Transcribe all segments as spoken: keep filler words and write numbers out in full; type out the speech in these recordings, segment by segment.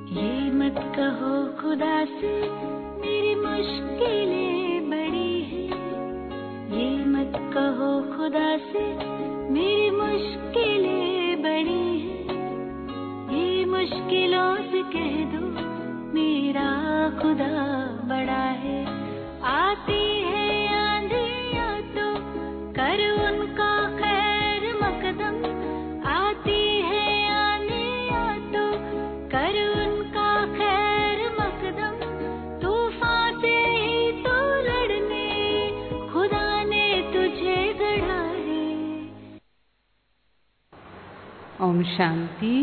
ये मत कहो खुदा से मेरी मुश्किलें बड़ी हैं, ये मत कहो खुदा से मेरी मुश्किलें बड़ी हैं, ये मुश्किलों से कह दो मेरा खुदा बड़ा है। आती है आंधियाँ तो कर उनका खैर मकदम, आती है आंधियाँ तो कर उनका खैर मकदम, तूफान से ही तो लड़ने खुदा ने तुझे गढ़ा है। ओम शांति।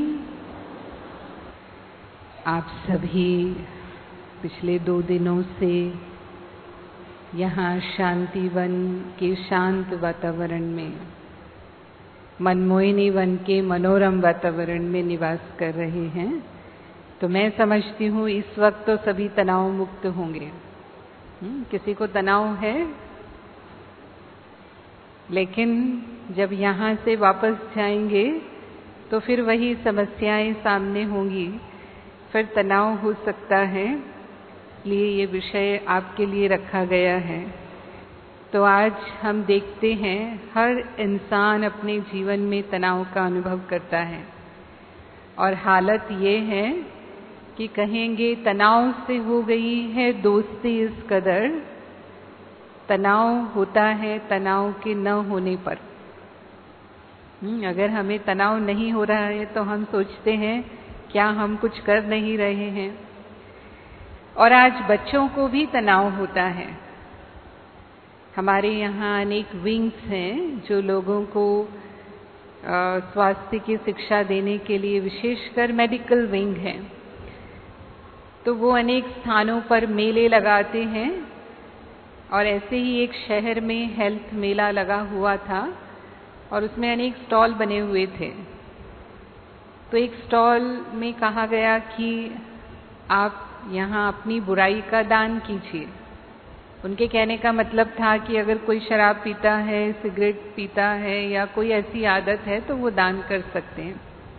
आप सभी पिछले दो दिनों से यहाँ शांतिवन के शांत वातावरण में, मनमोहिनी वन के मनोरम वातावरण में निवास कर रहे हैं, तो मैं समझती हूँ इस वक्त तो सभी तनाव मुक्त होंगे। किसी को तनाव है, लेकिन जब यहाँ से वापस जाएंगे तो फिर वही समस्याएं सामने होंगी, फिर तनाव हो सकता है। इसलिए ये विषय आपके लिए रखा गया है। तो आज हम देखते हैं हर इंसान अपने जीवन में तनाव का अनुभव करता है, और हालत ये है कि कहेंगे तनाव से हो गई है दोस्ती इस कदर, तनाव होता है तनाव के न होने पर। अगर हमें तनाव नहीं हो रहा है तो हम सोचते हैं क्या हम कुछ कर नहीं रहे हैं। और आज बच्चों को भी तनाव होता है। हमारे यहाँ अनेक विंग्स हैं जो लोगों को स्वास्थ्य की शिक्षा देने के लिए, विशेषकर मेडिकल विंग है, तो वो अनेक स्थानों पर मेले लगाते हैं। और ऐसे ही एक शहर में हेल्थ मेला लगा हुआ था और उसमें अनेक स्टॉल बने हुए थे। तो एक स्टॉल में कहा गया कि आप यहाँ अपनी बुराई का दान कीजिए। उनके कहने का मतलब था कि अगर कोई शराब पीता है, सिगरेट पीता है या कोई ऐसी आदत है तो वो दान कर सकते हैं।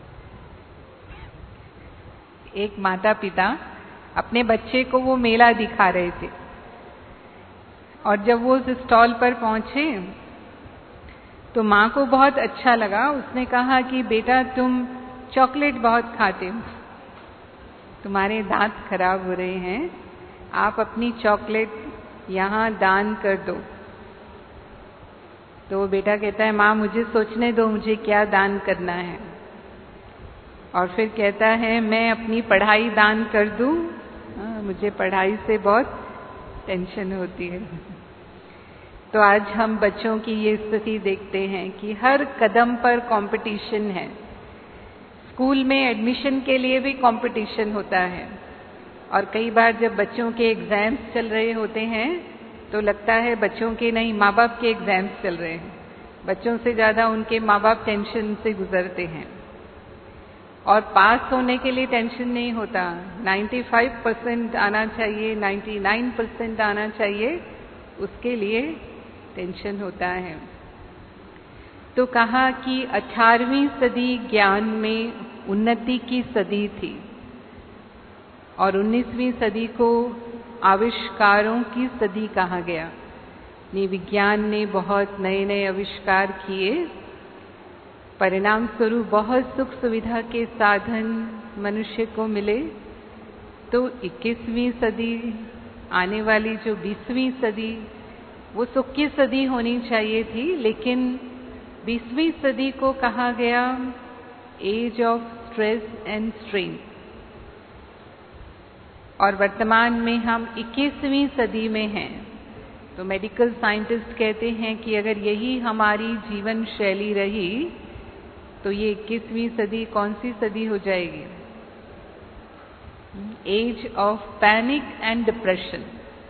एक माता पिता अपने बच्चे को वो मेला दिखा रहे थे, और जब वो उस स्टॉल पर पहुंचे तो माँ को बहुत अच्छा लगा। उसने कहा कि बेटा तुम चॉकलेट बहुत खाते हो, तुम्हारे दांत खराब हो रहे हैं, आप अपनी चॉकलेट यहाँ दान कर दो। तो वो बेटा कहता है माँ मुझे सोचने दो मुझे क्या दान करना है। और फिर कहता है मैं अपनी पढ़ाई दान कर दूँ, मुझे पढ़ाई से बहुत टेंशन होती है। तो आज हम बच्चों की ये स्थिति देखते हैं कि हर कदम पर कंपटीशन है। स्कूल में एडमिशन के लिए भी कंपटीशन होता है, और कई बार जब बच्चों के एग्जाम्स चल रहे होते हैं तो लगता है बच्चों के नहीं, माँ बाप के एग्जाम्स चल रहे हैं। बच्चों से ज़्यादा उनके माँ बाप टेंशन से गुजरते हैं, और पास होने के लिए टेंशन नहीं होता। पचानवे परसेंट आना चाहिए, निन्यानवे परसेंट आना चाहिए, उसके लिए टेंशन होता है। तो कहा कि अठारहवीं सदी ज्ञान में उन्नति की सदी थी, और उन्नीसवीं सदी को आविष्कारों की सदी कहा गया। विज्ञान ने बहुत नए नए आविष्कार किए, परिणाम स्वरूप बहुत सुख सुविधा के साधन मनुष्य को मिले। तो इक्कीसवीं सदी आने वाली जो बीसवीं सदी, वो सुख की सदी होनी चाहिए थी, लेकिन बीसवीं सदी को कहा गया age of stress and strain. और वर्तमान में हम इक्कीसवीं सदी में हैं। तो मेडिकल साइंटिस्ट कहते हैं कि अगर यही हमारी जीवन शैली रही तो ये इक्कीसवीं सदी कौन सी सदी हो जाएगी? Age of panic and depression.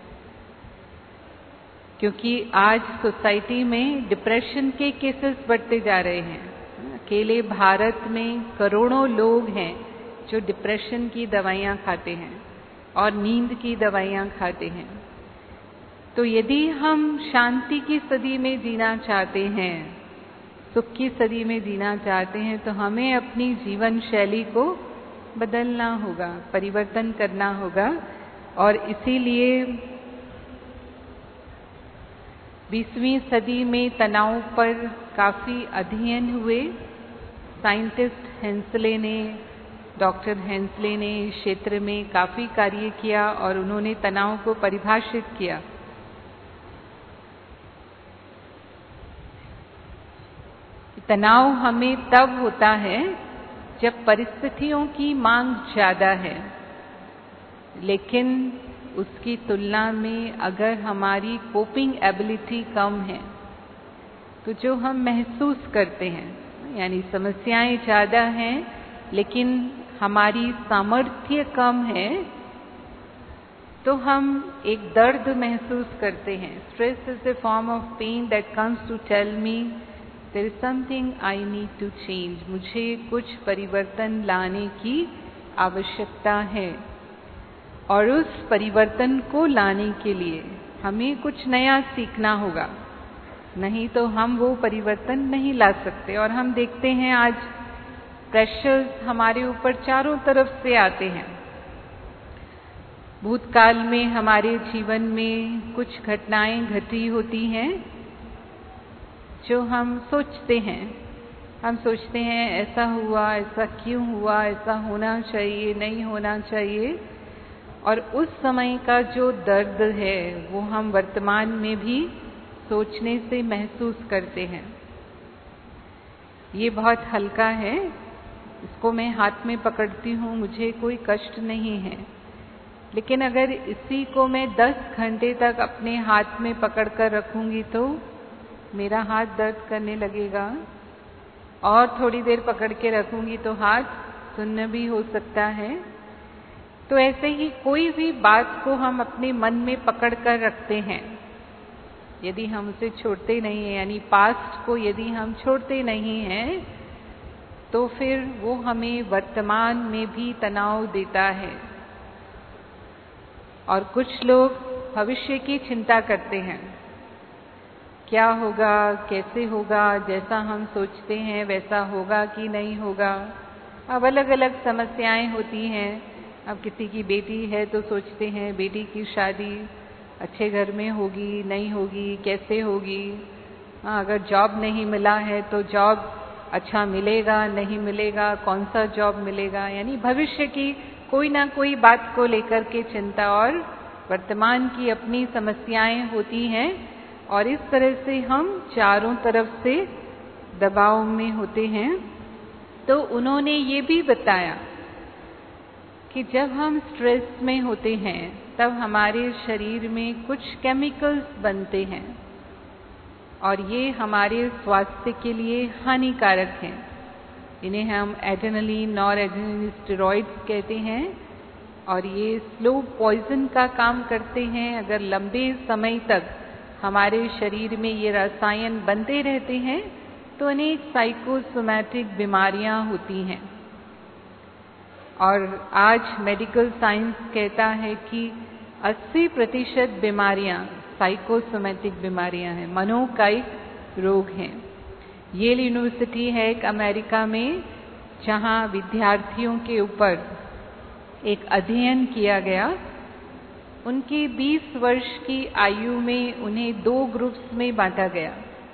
क्योंकि आज सोसाइटी में डिप्रेशन के केसेस बढ़ते जा रहे हैं। अकेले भारत में करोड़ों लोग हैं जो डिप्रेशन की दवाइयाँ खाते हैं और नींद की दवाइयाँ खाते हैं। तो यदि हम शांति की सदी में जीना चाहते हैं, सुख की सदी में जीना चाहते हैं, तो हमें अपनी जीवन शैली को बदलना होगा, परिवर्तन करना होगा। और इसीलिए बीसवीं सदी में तनाव पर काफी अध्ययन हुए। साइंटिस्ट हेंसले ने, डॉक्टर हेंसले ने इस क्षेत्र में काफी कार्य किया और उन्होंने तनाव को परिभाषित किया। तनाव हमें तब होता है जब परिस्थितियों की मांग ज्यादा है, लेकिन उसकी तुलना में अगर हमारी कोपिंग एबिलिटी कम है, तो जो हम महसूस करते हैं, यानी समस्याएं ज्यादा हैं लेकिन हमारी सामर्थ्य कम है, तो हम एक दर्द महसूस करते हैं। Stress is a form of pain that comes to tell me there is something I need to change. मुझे कुछ परिवर्तन लाने की आवश्यकता है और उस परिवर्तन को लाने के लिए हमें कुछ नया सीखना होगा, नहीं तो हम वो परिवर्तन नहीं ला सकते। और हम देखते हैं आज प्रेशर्स हमारे ऊपर चारों तरफ से आते हैं। भूतकाल में हमारे जीवन में कुछ घटनाएं घटी होती हैं जो हम सोचते हैं हम सोचते हैं ऐसा हुआ, ऐसा क्यों हुआ, ऐसा होना चाहिए, नहीं होना चाहिए। और उस समय का जो दर्द है वो हम वर्तमान में भी सोचने से महसूस करते हैं। ये बहुत हल्का है, इसको मैं हाथ में पकड़ती हूँ, मुझे कोई कष्ट नहीं है। लेकिन अगर इसी को मैं दस घंटे तक अपने हाथ में पकड़ कर रखूंगी तो मेरा हाथ दर्द करने लगेगा, और थोड़ी देर पकड़ के रखूंगी तो हाथ सुन्न भी हो सकता है। तो ऐसे ही कोई भी बात को हम अपने मन में पकड़ कर रखते हैं, यदि हम उसे छोड़ते नहीं हैं, यानी पास्ट को यदि हम छोड़ते नहीं हैं, तो फिर वो हमें वर्तमान में भी तनाव देता है। और कुछ लोग भविष्य की चिंता करते हैं, क्या होगा, कैसे होगा, जैसा हम सोचते हैं वैसा होगा कि नहीं होगा। अब अलग अलग समस्याएं होती हैं। अब किसी की बेटी है तो सोचते हैं बेटी की शादी अच्छे घर में होगी, नहीं होगी, कैसे होगी। हाँ, अगर जॉब नहीं मिला है तो जॉब अच्छा मिलेगा, नहीं मिलेगा, कौन सा जॉब मिलेगा। यानी भविष्य की कोई ना कोई बात को लेकर के चिंता, और वर्तमान की अपनी समस्याएं होती हैं। और इस तरह से हम चारों तरफ से दबाव में होते हैं। तो उन्होंने ये भी बताया कि जब हम स्ट्रेस में होते हैं तब हमारे शरीर में कुछ केमिकल्स बनते हैं और ये हमारे स्वास्थ्य के लिए हानिकारक हैं। इन्हें हम एड्रेनलिन, नॉरएड्रेनलिन स्टेरॉइड्स कहते हैं, और ये स्लो पॉइजन का काम करते हैं। अगर लंबे समय तक हमारे शरीर में ये रसायन बनते रहते हैं तो अनेक साइकोसोमैटिक बीमारियां होती हैं। और आज मेडिकल साइंस कहता है कि अस्सी प्रतिशत बीमारियां साइकोसोमैटिक बीमारियां हैं, मनोकायिक रोग हैं। येल यूनिवर्सिटी है एक अमेरिका में, जहां विद्यार्थियों के ऊपर एक अध्ययन किया गया। उनकी बीस वर्ष की आयु में उन्हें दो ग्रुप्स में बांटा गया।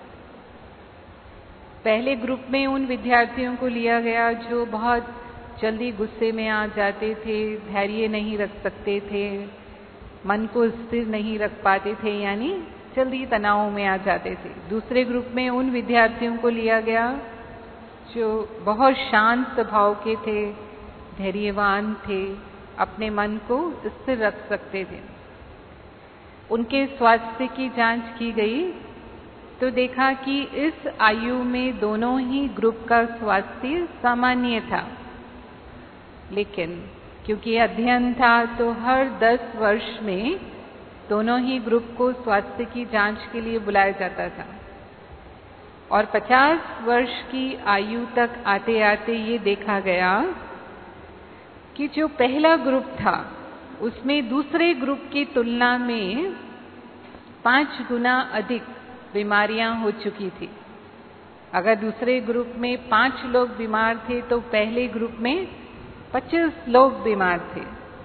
पहले ग्रुप में उन विद्यार्थियों को लिया गया जो बहुत जल्दी गुस्से में आ जाते थे, धैर्य नहीं रख सकते थे, मन को स्थिर नहीं रख पाते थे, यानी जल्दी तनाव में आ जाते थे। दूसरे ग्रुप में उन विद्यार्थियों को लिया गया जो बहुत शांत स्वभाव के थे, धैर्यवान थे, अपने मन को स्थिर रख सकते थे। उनके स्वास्थ्य की जांच की गई तो देखा कि इस आयु में दोनों ही ग्रुप का स्वास्थ्य सामान्य था। लेकिन क्योंकि अध्ययन था तो हर दस वर्ष में दोनों ही ग्रुप को स्वास्थ्य की जांच के लिए बुलाया जाता था। और पचास वर्ष की आयु तक आते आते ये देखा गया कि जो पहला ग्रुप था उसमें दूसरे ग्रुप की तुलना में पांच गुना अधिक बीमारियां हो चुकी थी। अगर दूसरे ग्रुप में पांच लोग बीमार थे तो पहले ग्रुप में पच्चीस लोग बीमार थे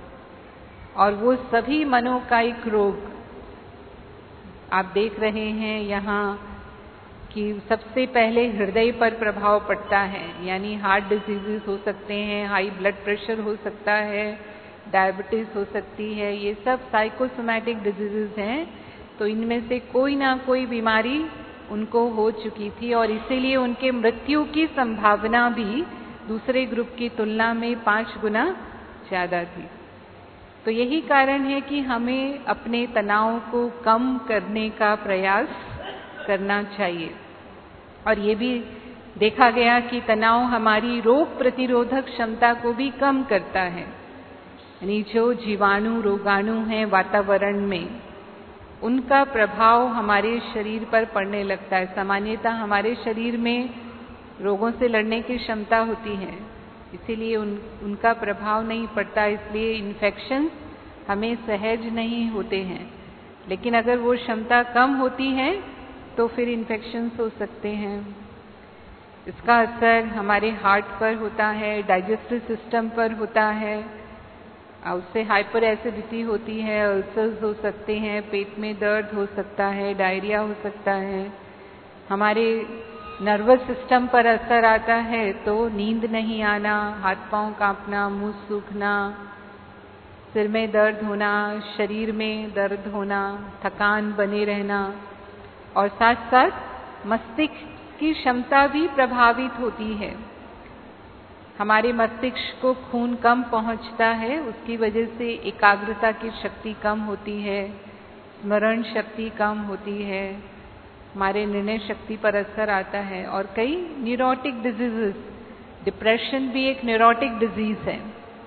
और वो सभी मनोकायिक रोग आप देख रहे हैं यहाँ कि सबसे पहले हृदय पर प्रभाव पड़ता है, यानी हार्ट डिजीजेस हो सकते हैं, हाई ब्लड प्रेशर हो सकता है, डायबिटीज हो सकती है, ये सब साइकोसोमैटिक डिजीजेस हैं। तो इनमें से कोई ना कोई बीमारी उनको हो चुकी थी और इसीलिए उनके मृत्यु की संभावना भी दूसरे ग्रुप की तुलना में पांच गुना ज्यादा थी। तो यही कारण है कि हमें अपने तनाव को कम करने का प्रयास करना चाहिए। और ये भी देखा गया कि तनाव हमारी रोग प्रतिरोधक क्षमता को भी कम करता है, यानी जो जीवाणु रोगाणु हैं वातावरण में, उनका प्रभाव हमारे शरीर पर पड़ने लगता है। सामान्यतः हमारे शरीर में रोगों से लड़ने की क्षमता होती है, इसीलिए उन, उनका प्रभाव नहीं पड़ता, इसलिए इन्फेक्शन हमें सहज नहीं होते हैं। लेकिन अगर वो क्षमता कम होती है तो फिर इन्फेक्शंस हो सकते हैं। इसका असर हमारे हार्ट पर होता है, डाइजेस्टिव सिस्टम पर होता है, उससे हाइपर एसिडिटी होती है, अल्सर्स हो सकते हैं, पेट में दर्द हो सकता है, डायरिया हो सकता है। हमारे नर्वस सिस्टम पर असर आता है तो नींद नहीं आना, हाथ पांव कांपना, मुंह सूखना, सिर में दर्द होना, शरीर में दर्द होना, थकान बने रहना और साथ साथ मस्तिष्क की क्षमता भी प्रभावित होती है। हमारे मस्तिष्क को खून कम पहुंचता है, उसकी वजह से एकाग्रता की शक्ति कम होती है, स्मरण शक्ति कम होती है, हमारे निर्णय शक्ति पर असर आता है और कई न्यूरोटिक डिजीजेस, डिप्रेशन भी एक न्यूरोटिक डिजीज है।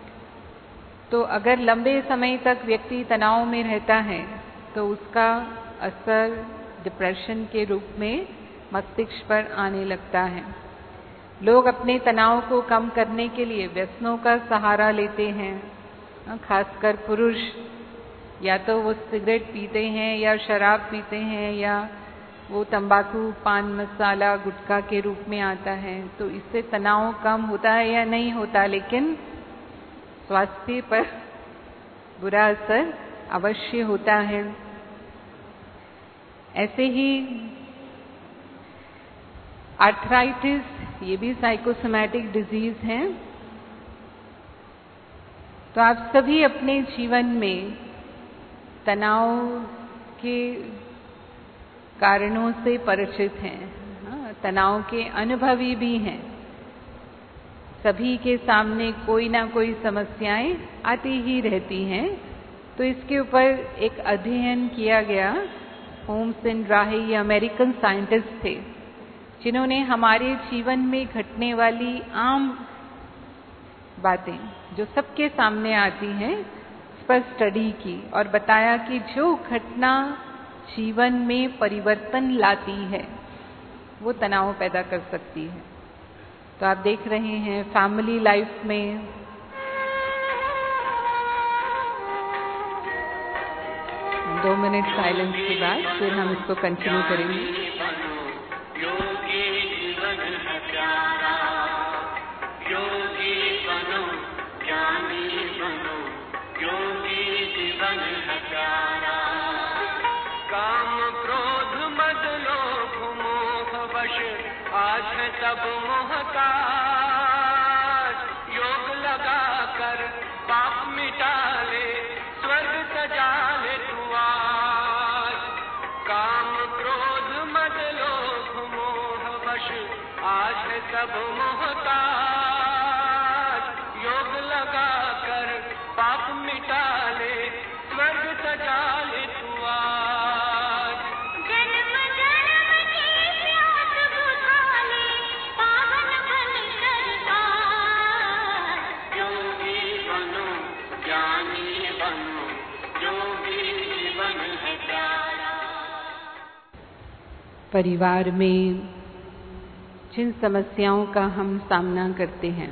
तो अगर लंबे समय तक व्यक्ति तनाव में रहता है तो उसका असर डिप्रेशन के रूप में मस्तिष्क पर आने लगता है। लोग अपने तनाव को कम करने के लिए व्यसनों का सहारा लेते हैं, खासकर पुरुष, या तो वो सिगरेट पीते हैं या शराब पीते हैं या वो तंबाकू, पान मसाला, गुटखा के रूप में आता है। तो इससे तनाव कम होता है या नहीं होता, लेकिन स्वास्थ्य पर बुरा असर अवश्य होता है। ऐसे ही आर्थराइटिस, ये भी साइकोसोमैटिक डिजीज है। तो आप सभी अपने जीवन में तनाव के कारणों से परिचित हैं, तनाव के अनुभवी भी हैं। सभी के सामने कोई ना कोई समस्याएं आती ही रहती हैं। तो इसके ऊपर एक अध्ययन किया गया। होम्स एंड राहे, ये अमेरिकन साइंटिस्ट थे जिन्होंने हमारे जीवन में घटने वाली आम बातें जो सबके सामने आती हैं उस पर स्टडी की और बताया कि जो घटना जीवन में परिवर्तन लाती है वो तनाव पैदा कर सकती है। तो आप देख रहे हैं फैमिली लाइफ में दो मिनट साइलेंस के बाद फिर हम इसको कंटिन्यू करेंगे। आज है सब मोहताज, योग लगा कर पाप मिटा ले, स्वर्ग सजा ले तू आज। काम क्रोध मद लोभ मोह वश आज है सब मोहताज, योग लगा कर पाप मिटा ले, स्वर्ग सजा ले तू आज। परिवार में जिन समस्याओं का हम सामना करते हैं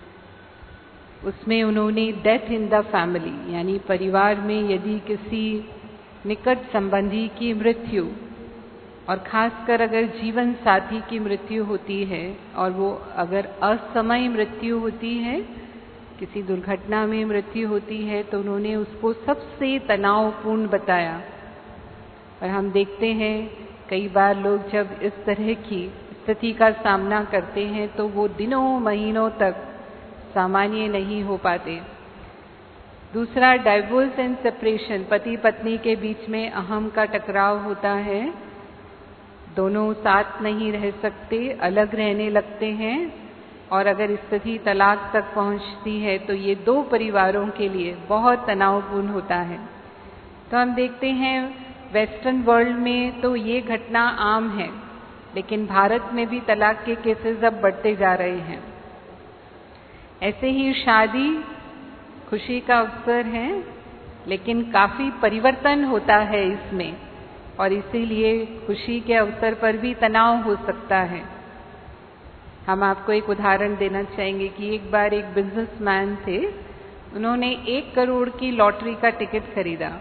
उसमें उन्होंने डेथ इन द फैमिली, यानी परिवार में यदि किसी निकट संबंधी की मृत्यु और खासकर अगर जीवन साथी की मृत्यु होती है और वो अगर असमय मृत्यु होती है, किसी दुर्घटना में मृत्यु होती है तो उन्होंने उसको सबसे तनावपूर्ण बताया। और हम देखते हैं कई बार लोग जब इस तरह की स्थिति का सामना करते हैं तो वो दिनों महीनों तक सामान्य नहीं हो पाते। दूसरा, डाइवोर्स एंड सेपरेशन, पति पत्नी के बीच में अहम का टकराव होता है, दोनों साथ नहीं रह सकते, अलग रहने लगते हैं और अगर स्थिति तलाक तक पहुंचती है तो ये दो परिवारों के लिए बहुत तनावपूर्ण होता है। तो हम देखते हैं वेस्टर्न वर्ल्ड में तो ये घटना आम है, लेकिन भारत में भी तलाक के केसेस अब बढ़ते जा रहे हैं। ऐसे ही शादी खुशी का अवसर है, लेकिन काफी परिवर्तन होता है इसमें और इसीलिए खुशी के अवसर पर भी तनाव हो सकता है। हम आपको एक उदाहरण देना चाहेंगे कि एक बार एक बिजनेसमैन थे, उन्होंने एक करोड़ की लॉटरी का टिकट खरीदा।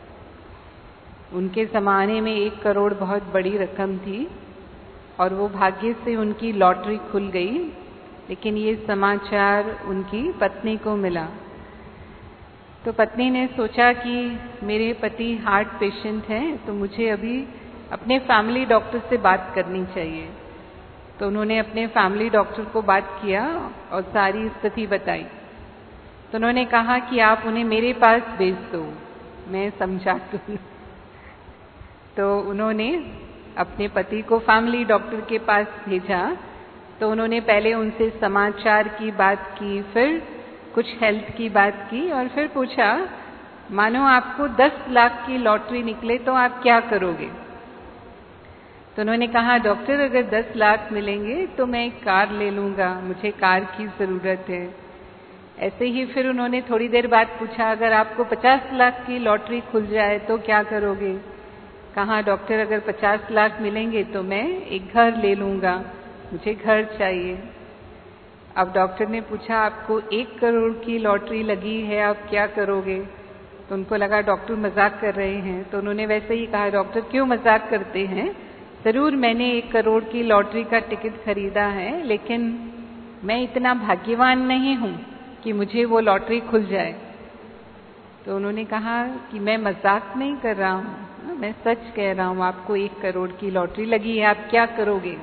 उनके जमाने में एक करोड़ बहुत बड़ी रकम थी और वो भाग्य से उनकी लॉटरी खुल गई, लेकिन ये समाचार उनकी पत्नी को मिला। तो पत्नी ने सोचा कि मेरे पति हार्ट पेशेंट हैं, तो मुझे अभी अपने फैमिली डॉक्टर से बात करनी चाहिए। तो उन्होंने अपने फैमिली डॉक्टर को बात किया और सारी स्थिति बताई। तो उन्होंने कहा कि आप उन्हें मेरे पास भेज दो, मैं समझा दूँ। तो उन्होंने अपने पति को फैमिली डॉक्टर के पास भेजा। तो उन्होंने पहले उनसे समाचार की बात की, फिर कुछ हेल्थ की बात की और फिर पूछा, मानो आपको दस लाख की लॉटरी निकले तो आप क्या करोगे? तो उन्होंने कहा, डॉक्टर अगर दस लाख मिलेंगे तो मैं एक कार ले लूँगा, मुझे कार की ज़रूरत है। ऐसे ही फिर उन्होंने थोड़ी देर बाद पूछा, अगर आपको पचास लाख की लॉटरी खुल जाए तो क्या करोगे? कहा, डॉक्टर अगर पचास लाख मिलेंगे तो मैं एक घर ले लूँगा, मुझे घर चाहिए। अब डॉक्टर ने पूछा, आपको एक करोड़ की लॉटरी लगी है, आप क्या करोगे? तो उनको लगा डॉक्टर मजाक कर रहे हैं, तो उन्होंने वैसे ही कहा, डॉक्टर क्यों मजाक करते हैं, जरूर मैंने एक करोड़ की लॉटरी का टिकट खरीदा है, लेकिन मैं इतना भाग्यवान नहीं हूँ कि मुझे वो लॉटरी खुल जाए। तो उन्होंने कहा कि मैं मजाक नहीं कर रहा हूँ, मैं सच कह रहा हूँ, आपको एक करोड़ की लॉटरी लगी है, आप क्या करोगे?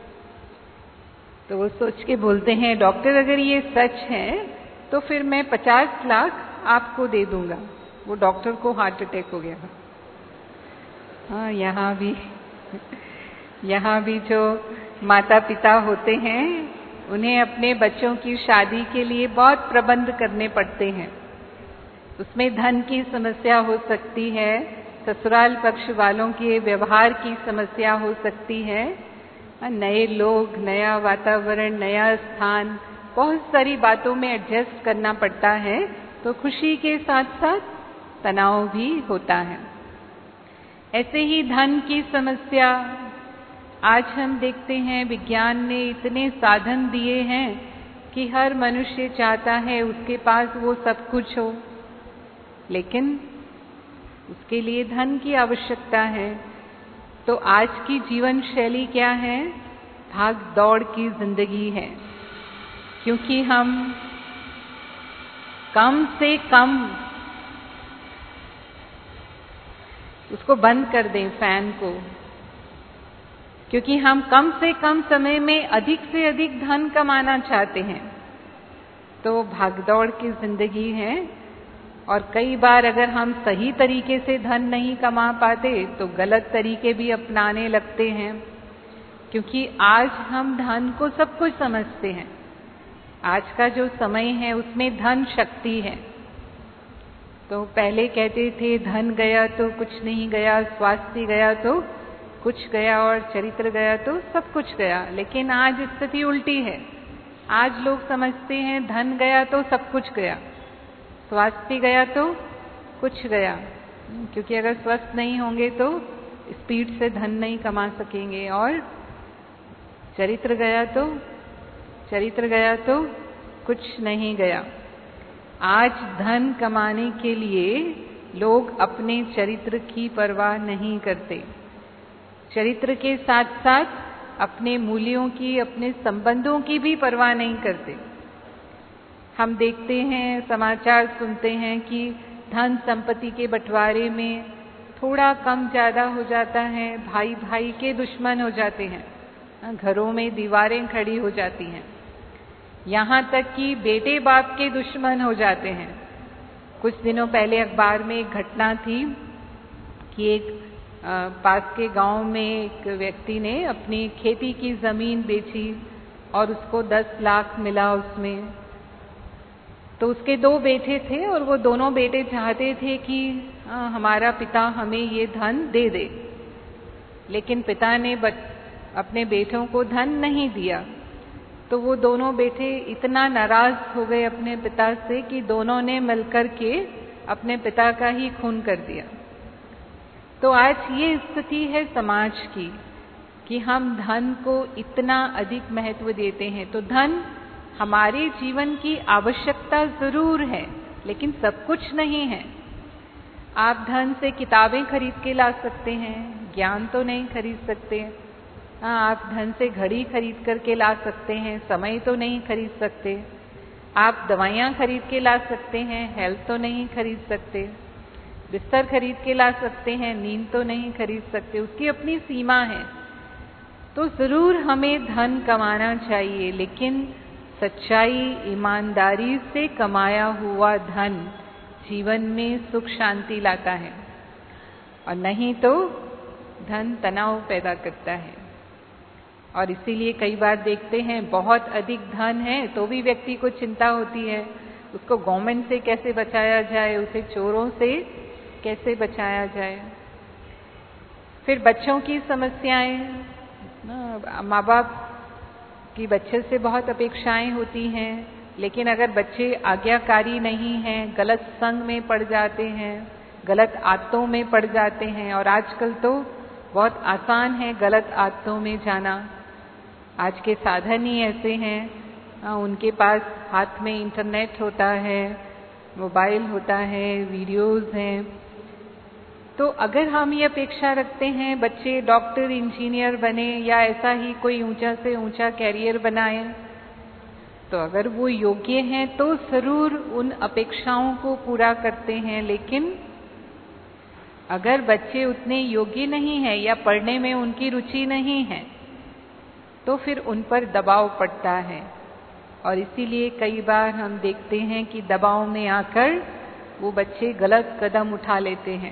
तो वो सोच के बोलते हैं, डॉक्टर अगर ये सच है तो फिर मैं पचास लाख आपको दे दूंगा। वो डॉक्टर को हार्ट अटैक हो गया। हाँ, यहाँ भी यहाँ भी जो माता पिता होते हैं उन्हें अपने बच्चों की शादी के लिए बहुत प्रबंध करने पड़ते हैं। उसमें धन की समस्या हो सकती है, ससुराल पक्ष वालों के व्यवहार की समस्या हो सकती है, नए लोग, नया वातावरण, नया स्थान, बहुत सारी बातों में एडजस्ट करना पड़ता है। तो खुशी के साथ साथ तनाव भी होता है। ऐसे ही धन की समस्या, आज हम देखते हैं विज्ञान ने इतने साधन दिए हैं कि हर मनुष्य चाहता है उसके पास वो सब कुछ हो, लेकिन उसके लिए धन की आवश्यकता है। तो आज की जीवन शैली क्या है? भाग दौड़ की जिंदगी है, क्योंकि हम कम से कम, उसको बंद कर दें फैन को, क्योंकि हम कम से कम समय में अधिक से अधिक धन कमाना चाहते हैं। तो भागदौड़ की जिंदगी है और कई बार अगर हम सही तरीके से धन नहीं कमा पाते तो गलत तरीके भी अपनाने लगते हैं, क्योंकि आज हम धन को सब कुछ समझते हैं। आज का जो समय है उसमें धन शक्ति है। तो पहले कहते थे धन गया तो कुछ नहीं गया, स्वास्थ्य गया तो कुछ गया और चरित्र गया तो सब कुछ गया। लेकिन आज स्थिति उल्टी है। आज लोग समझते हैं धन गया तो सब कुछ गया, स्वास्थ्य गया तो कुछ गया, क्योंकि अगर स्वस्थ नहीं होंगे तो स्पीड से धन नहीं कमा सकेंगे, और चरित्र गया तो चरित्र गया तो कुछ नहीं गया। आज धन कमाने के लिए लोग अपने चरित्र की परवाह नहीं करते। चरित्र के साथ साथ अपने मूल्यों की, अपने संबंधों की भी परवाह नहीं करते। हम देखते हैं, समाचार सुनते हैं कि धन संपत्ति के बंटवारे में थोड़ा कम ज्यादा हो जाता है, भाई भाई के दुश्मन हो जाते हैं, घरों में दीवारें खड़ी हो जाती हैं, यहाँ तक कि बेटे बाप के दुश्मन हो जाते हैं। कुछ दिनों पहले अखबार में एक घटना थी कि एक आ, पास के गांव में एक व्यक्ति ने अपनी खेती की जमीन बेची और उसको दस लाख मिला उसमें। तो उसके दो बेटे थे और वो दोनों बेटे चाहते थे कि आ, हमारा पिता हमें ये धन दे दे, लेकिन पिता ने बच, अपने बेटों को धन नहीं दिया। तो वो दोनों बेटे इतना नाराज हो गए अपने पिता से कि दोनों ने मिलकर के अपने पिता का ही खून कर दिया। तो आज ये स्थिति है समाज की कि हम धन को इतना अधिक महत्व देते हैं। तो धन हमारे जीवन की आवश्यकता जरूर है, लेकिन सब कुछ नहीं है। आप धन से किताबें खरीद के ला सकते हैं, ज्ञान तो नहीं खरीद सकते। हाँ, आप धन से घड़ी खरीद करके ला सकते हैं, समय तो नहीं खरीद सकते। आप दवाइयाँ खरीद के ला सकते हैं, हेल्थ तो नहीं खरीद सकते। बिस्तर खरीद के ला सकते हैं, नींद तो नहीं खरीद सकते, उसकी अपनी सीमा है। तो जरूर हमें धन कमाना चाहिए, लेकिन सच्चाई, ईमानदारी से कमाया हुआ धन जीवन में सुख शांति लाता है, और नहीं तो धन तनाव पैदा करता है। और इसीलिए कई बार देखते हैं बहुत अधिक धन है तो भी व्यक्ति को चिंता होती है, उसको गवर्नमेंट से कैसे बचाया जाए, उसे चोरों से कैसे बचाया जाए। फिर बच्चों की समस्याएं, माँ बाप की बच्चे से बहुत अपेक्षाएं होती हैं, लेकिन अगर बच्चे आज्ञाकारी नहीं हैं, गलत संग में पड़ जाते हैं, गलत आदतों में पड़ जाते हैं, और आजकल तो बहुत आसान है गलत आदतों में जाना। आज के साधन ही ऐसे हैं, उनके पास हाथ में इंटरनेट होता है, मोबाइल होता है, वीडियोस हैं। तो अगर हम ये अपेक्षा रखते हैं बच्चे डॉक्टर, इंजीनियर बने या ऐसा ही कोई ऊंचा से ऊंचा कैरियर बनाए, तो अगर वो योग्य हैं तो जरूर उन अपेक्षाओं को पूरा करते हैं। लेकिन अगर बच्चे उतने योग्य नहीं हैं या पढ़ने में उनकी रुचि नहीं है, तो फिर उन पर दबाव पड़ता है। और इसीलिए कई बार हम देखते हैं कि दबाव में आकर वो बच्चे गलत कदम उठा लेते हैं।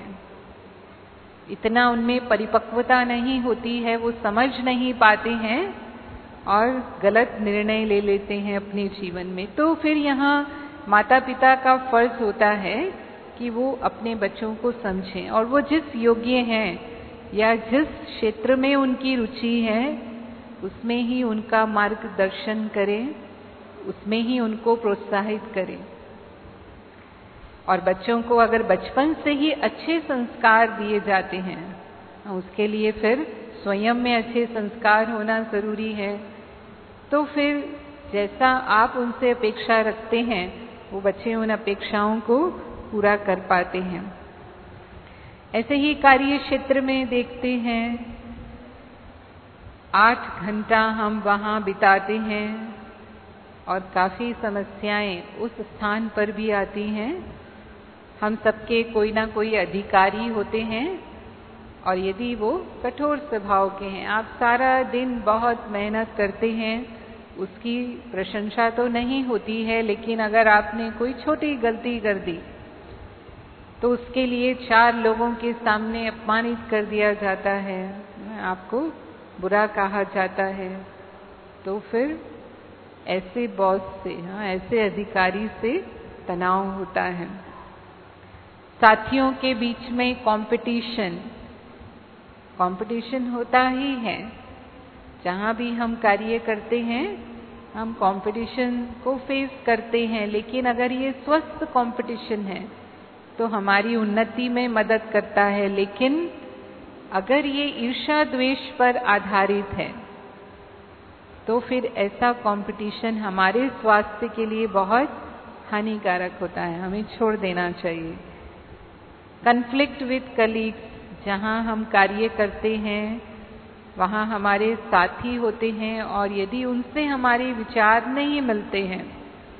इतना उनमें परिपक्वता नहीं होती है, वो समझ नहीं पाते हैं और गलत निर्णय ले लेते हैं अपने जीवन में। तो फिर यहाँ माता पिता का फर्ज होता है कि वो अपने बच्चों को समझें, और वो जिस योग्य हैं या जिस क्षेत्र में उनकी रुचि है उसमें ही उनका मार्गदर्शन करें, उसमें ही उनको प्रोत्साहित करें। और बच्चों को अगर बचपन से ही अच्छे संस्कार दिए जाते हैं, उसके लिए फिर स्वयं में अच्छे संस्कार होना जरूरी है। तो फिर जैसा आप उनसे अपेक्षा रखते हैं वो बच्चे उन अपेक्षाओं को पूरा कर पाते हैं। ऐसे ही कार्य क्षेत्र में देखते हैं, आठ घंटा हम वहाँ बिताते हैं और काफी समस्याएं उस स्थान पर भी आती हैं। हम सबके कोई ना कोई अधिकारी होते हैं, और यदि वो कठोर स्वभाव के हैं, आप सारा दिन बहुत मेहनत करते हैं, उसकी प्रशंसा तो नहीं होती है, लेकिन अगर आपने कोई छोटी गलती कर दी तो उसके लिए चार लोगों के सामने अपमानित कर दिया जाता है, आपको बुरा कहा जाता है। तो फिर ऐसे बॉस से, हाँ, ऐसे अधिकारी से तनाव होता है। साथियों के बीच में कंपटीशन कंपटीशन होता ही है। जहाँ भी हम कार्य करते हैं हम कंपटीशन को फेस करते हैं, लेकिन अगर ये स्वस्थ कंपटीशन है तो हमारी उन्नति में मदद करता है। लेकिन अगर ये ईर्ष्या द्वेष पर आधारित है तो फिर ऐसा कंपटीशन हमारे स्वास्थ्य के लिए बहुत हानिकारक होता है, हमें छोड़ देना चाहिए। कन्फ्लिक्ट विद कलीग्स, जहाँ हम कार्य करते हैं वहाँ हमारे साथी होते हैं, और यदि उनसे हमारे विचार नहीं मिलते हैं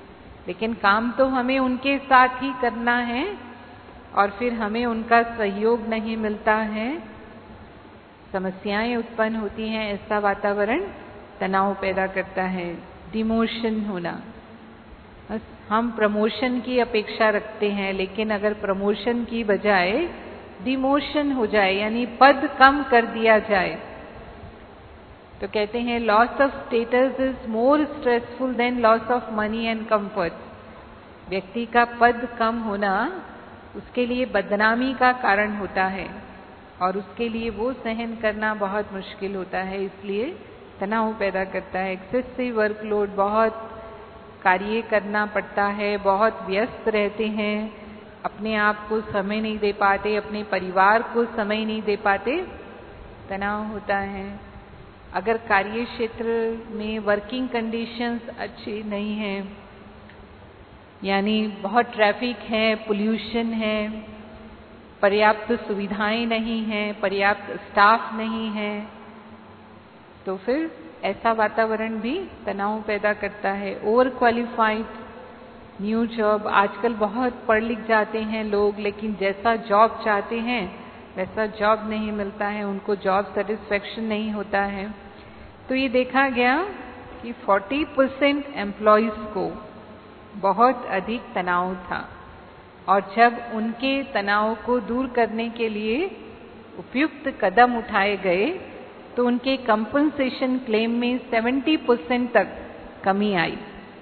लेकिन काम तो हमें उनके साथ ही करना है और फिर हमें उनका सहयोग नहीं मिलता है, समस्याएं उत्पन्न होती हैं। ऐसा वातावरण तनाव पैदा करता है। डिमोशन होना, बस हम प्रमोशन की अपेक्षा रखते हैं, लेकिन अगर प्रमोशन की बजाय डिमोशन हो जाए यानी पद कम कर दिया जाए तो कहते हैं loss of status is more stressful than loss of money and comfort. व्यक्ति का पद कम होना उसके लिए बदनामी का कारण होता है और उसके लिए वो सहन करना बहुत मुश्किल होता है, इसलिए तनाव पैदा करता है। एक्सेसिव वर्कलोड, बहुत कार्य करना पड़ता है, बहुत व्यस्त रहते हैं, अपने आप को समय नहीं दे पाते, अपने परिवार को समय नहीं दे पाते, तनाव होता है। अगर कार्य क्षेत्र में वर्किंग कंडीशंस अच्छी नहीं है, यानी बहुत ट्रैफिक है, पोल्यूशन है, पर्याप्त सुविधाएं नहीं हैं, पर्याप्त स्टाफ नहीं है, तो फिर ऐसा वातावरण भी तनाव पैदा करता है। ओवर क्वालिफाइड न्यू जॉब, आजकल बहुत पढ़ लिख जाते हैं लोग, लेकिन जैसा जॉब चाहते हैं वैसा जॉब नहीं मिलता है, उनको जॉब सेटिस्फेक्शन नहीं होता है। तो ये देखा गया कि चालीस परसेंट एम्प्लॉइज को बहुत अधिक तनाव था और जब उनके तनाव को दूर करने के लिए उपयुक्त कदम उठाए गए तो उनके कंपनसेशन क्लेम में सत्तर परसेंट तक कमी आई।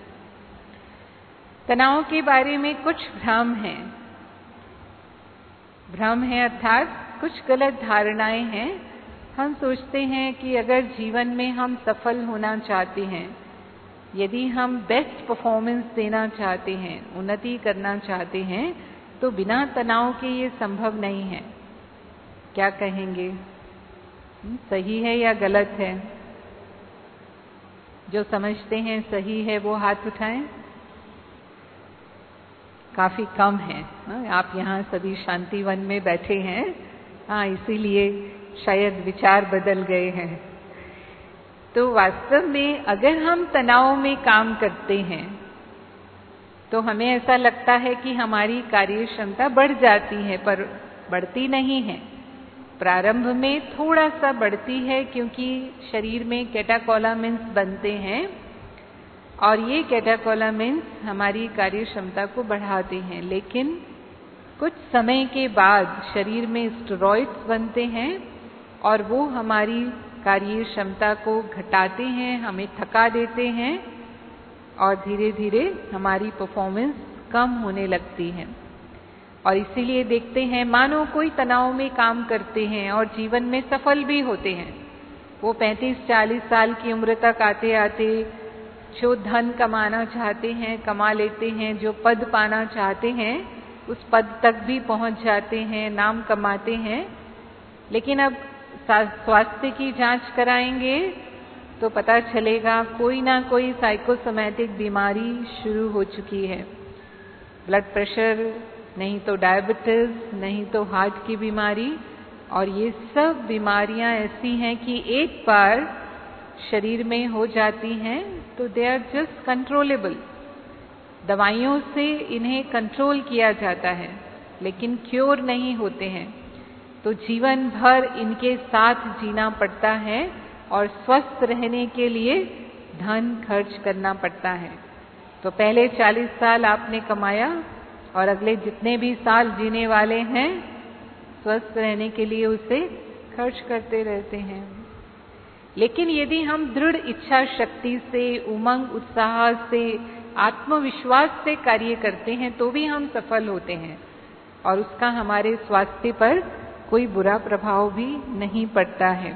तनाव के बारे में कुछ भ्रम हैं, भ्रम है अर्थात कुछ गलत धारणाएं हैं। हम सोचते हैं कि अगर जीवन में हम सफल होना चाहते हैं, यदि हम बेस्ट परफॉर्मेंस देना चाहते हैं, उन्नति करना चाहते हैं, तो बिना तनाव के ये संभव नहीं है। क्या कहेंगे, सही है या गलत है? जो समझते हैं सही है वो हाथ उठाएं। काफी कम है। आप यहाँ सभी शांतिवन में बैठे हैं, हाँ, इसीलिए शायद विचार बदल गए हैं। तो वास्तव में अगर हम तनाव में काम करते हैं तो हमें ऐसा लगता है कि हमारी कार्य क्षमता बढ़ जाती है, पर बढ़ती नहीं है। प्रारंभ में थोड़ा सा बढ़ती है क्योंकि शरीर में कैटाकोलामिन्स बनते हैं और ये कैटाकोलामिन्स हमारी कार्य क्षमता को बढ़ाते हैं, लेकिन कुछ समय के बाद शरीर में स्टेरॉइड्स बनते हैं और वो हमारी कार्य क्षमता को घटाते हैं, हमें थका देते हैं और धीरे धीरे हमारी परफॉर्मेंस कम होने लगती है। और इसीलिए देखते हैं मानो कोई तनाव में काम करते हैं और जीवन में सफल भी होते हैं। वो पैंतीस चालीस साल की उम्र तक आते आते जो धन कमाना चाहते हैं कमा लेते हैं, जो पद पाना चाहते हैं उस पद तक भी पहुंच जाते हैं, नाम कमाते हैं। लेकिन अब स्वास्थ्य की जांच कराएंगे तो पता चलेगा कोई ना कोई साइकोसोमैटिक बीमारी शुरू हो चुकी है। ब्लड प्रेशर, नहीं तो डायबिटीज, नहीं तो हार्ट की बीमारी। और ये सब बीमारियां ऐसी हैं कि एक बार शरीर में हो जाती हैं तो दे आर जस्ट कंट्रोलेबल। दवाइयों से इन्हें कंट्रोल किया जाता है लेकिन क्योर नहीं होते हैं, तो जीवन भर इनके साथ जीना पड़ता है और स्वस्थ रहने के लिए धन खर्च करना पड़ता है। तो पहले चालीस साल आपने कमाया और अगले जितने भी साल जीने वाले हैं स्वस्थ रहने के लिए उसे खर्च करते रहते हैं। लेकिन यदि हम दृढ़ इच्छा शक्ति से, उमंग उत्साह से, आत्मविश्वास से कार्य करते हैं तो भी हम सफल होते हैं और उसका हमारे स्वास्थ्य पर कोई बुरा प्रभाव भी नहीं पड़ता है।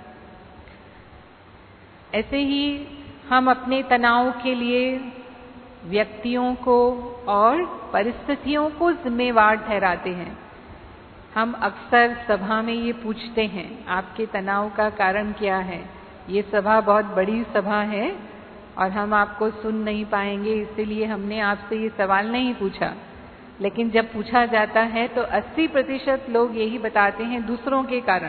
ऐसे ही हम अपने तनाव के लिए व्यक्तियों को और परिस्थितियों को जिम्मेवार ठहराते हैं। हम अक्सर सभा में ये पूछते हैं, आपके तनाव का कारण क्या है? ये सभा बहुत बड़ी सभा है और हम आपको सुन नहीं पाएंगे, इसीलिए हमने आपसे ये सवाल नहीं पूछा। लेकिन जब पूछा जाता है तो अस्सी प्रतिशत लोग यही बताते हैं, दूसरों के कारण।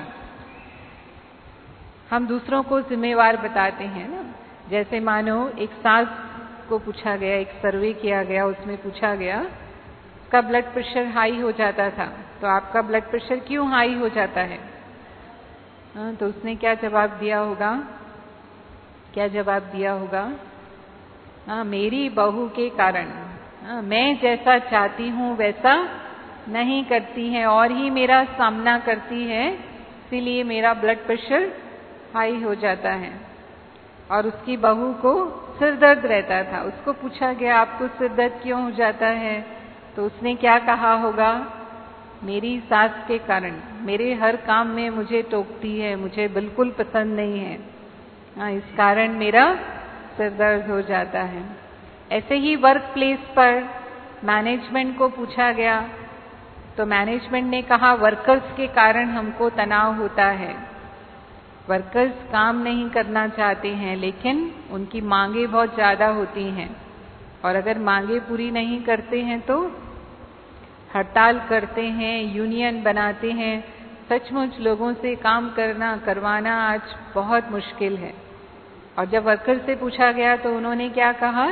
हम दूसरों को जिम्मेवार बताते हैं ना। जैसे मानो एक सास सबको पूछा गया, एक सर्वे किया गया, उसमें पूछा गया उसका ब्लड प्रेशर हाई हो जाता था, तो आपका ब्लड प्रेशर क्यों हाई हो जाता है? हाँ, तो उसने क्या जवाब दिया होगा? क्या जवाब दिया होगा? हाँ, मेरी बहू के कारण। हाँ, मैं जैसा चाहती हूँ वैसा नहीं करती है और ही मेरा सामना करती है, इसीलिए मेरा ब्लड प्रेशर हाई हो जाता है। और उसकी बहू को सिर दर्द रहता था, उसको पूछा गया आपको सिर दर्द क्यों हो जाता है? तो उसने क्या कहा होगा? मेरी सास के कारण, मेरे हर काम में मुझे टोकती है, मुझे बिल्कुल पसंद नहीं है, हाँ, इस कारण मेरा सिर दर्द हो जाता है। ऐसे ही वर्क प्लेस पर मैनेजमेंट को पूछा गया, तो मैनेजमेंट ने कहा वर्कर्स के कारण हमको तनाव होता है। वर्कर्स काम नहीं करना चाहते हैं, लेकिन उनकी मांगे बहुत ज्यादा होती हैं और अगर मांगे पूरी नहीं करते हैं तो हड़ताल करते हैं, यूनियन बनाते हैं। सचमुच लोगों से काम करना करवाना आज बहुत मुश्किल है। और जब वर्कर से पूछा गया तो उन्होंने क्या कहा?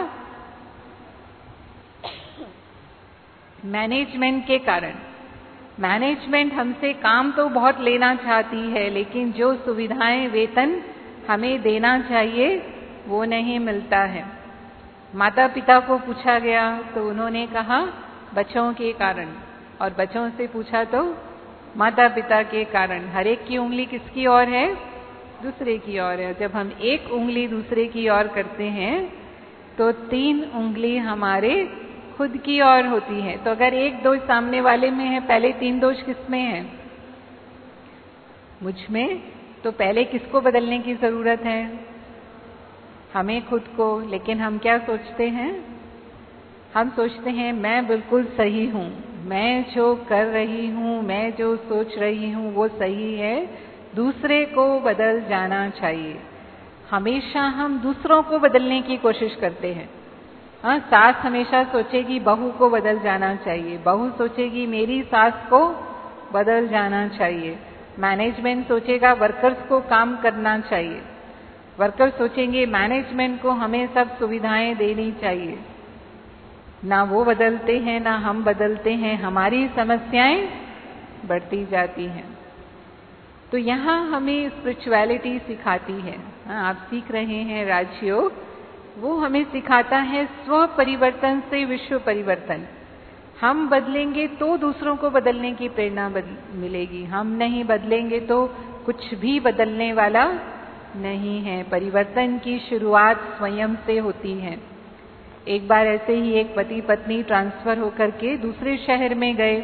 मैनेजमेंट के कारण। मैनेजमेंट हमसे काम तो बहुत लेना चाहती है, लेकिन जो सुविधाएं वेतन हमें देना चाहिए वो नहीं मिलता है। माता पिता को पूछा गया तो उन्होंने कहा बच्चों के कारण, और बच्चों से पूछा तो माता पिता के कारण। हर एक की उंगली किसकी ओर है? दूसरे की ओर है। जब हम एक उंगली दूसरे की ओर करते हैं तो तीन उंगली हमारे खुद की ओर होती है। तो अगर एक दोष सामने वाले में है, पहले तीन दोष किस में है? मुझ में। तो पहले किसको बदलने की जरूरत है? हमें खुद को। लेकिन हम क्या सोचते हैं? हम सोचते हैं मैं बिल्कुल सही हूँ, मैं जो कर रही हूँ, मैं जो सोच रही हूँ वो सही है, दूसरे को बदल जाना चाहिए। हमेशा हम दूसरों को बदलने की कोशिश करते हैं। हाँ, सास हमेशा सोचेगी बहू को बदल जाना चाहिए, बहू सोचेगी मेरी सास को बदल जाना चाहिए, मैनेजमेंट सोचेगा वर्कर्स को काम करना चाहिए, वर्कर्स सोचेंगे मैनेजमेंट को हमें सब सुविधाएं देनी चाहिए। ना वो बदलते हैं ना हम बदलते हैं, हमारी समस्याएं बढ़ती जाती हैं। तो यहाँ हमें स्पिरिचुअलिटी सिखाती है। हाँ, आप सीख रहे हैं राजयोग, वो हमें सिखाता है स्व परिवर्तन से विश्व परिवर्तन। हम बदलेंगे तो दूसरों को बदलने की प्रेरणा मिलेगी, हम नहीं बदलेंगे तो कुछ भी बदलने वाला नहीं है। परिवर्तन की शुरुआत स्वयं से होती है। एक बार ऐसे ही एक पति पत्नी ट्रांसफर होकर के दूसरे शहर में गए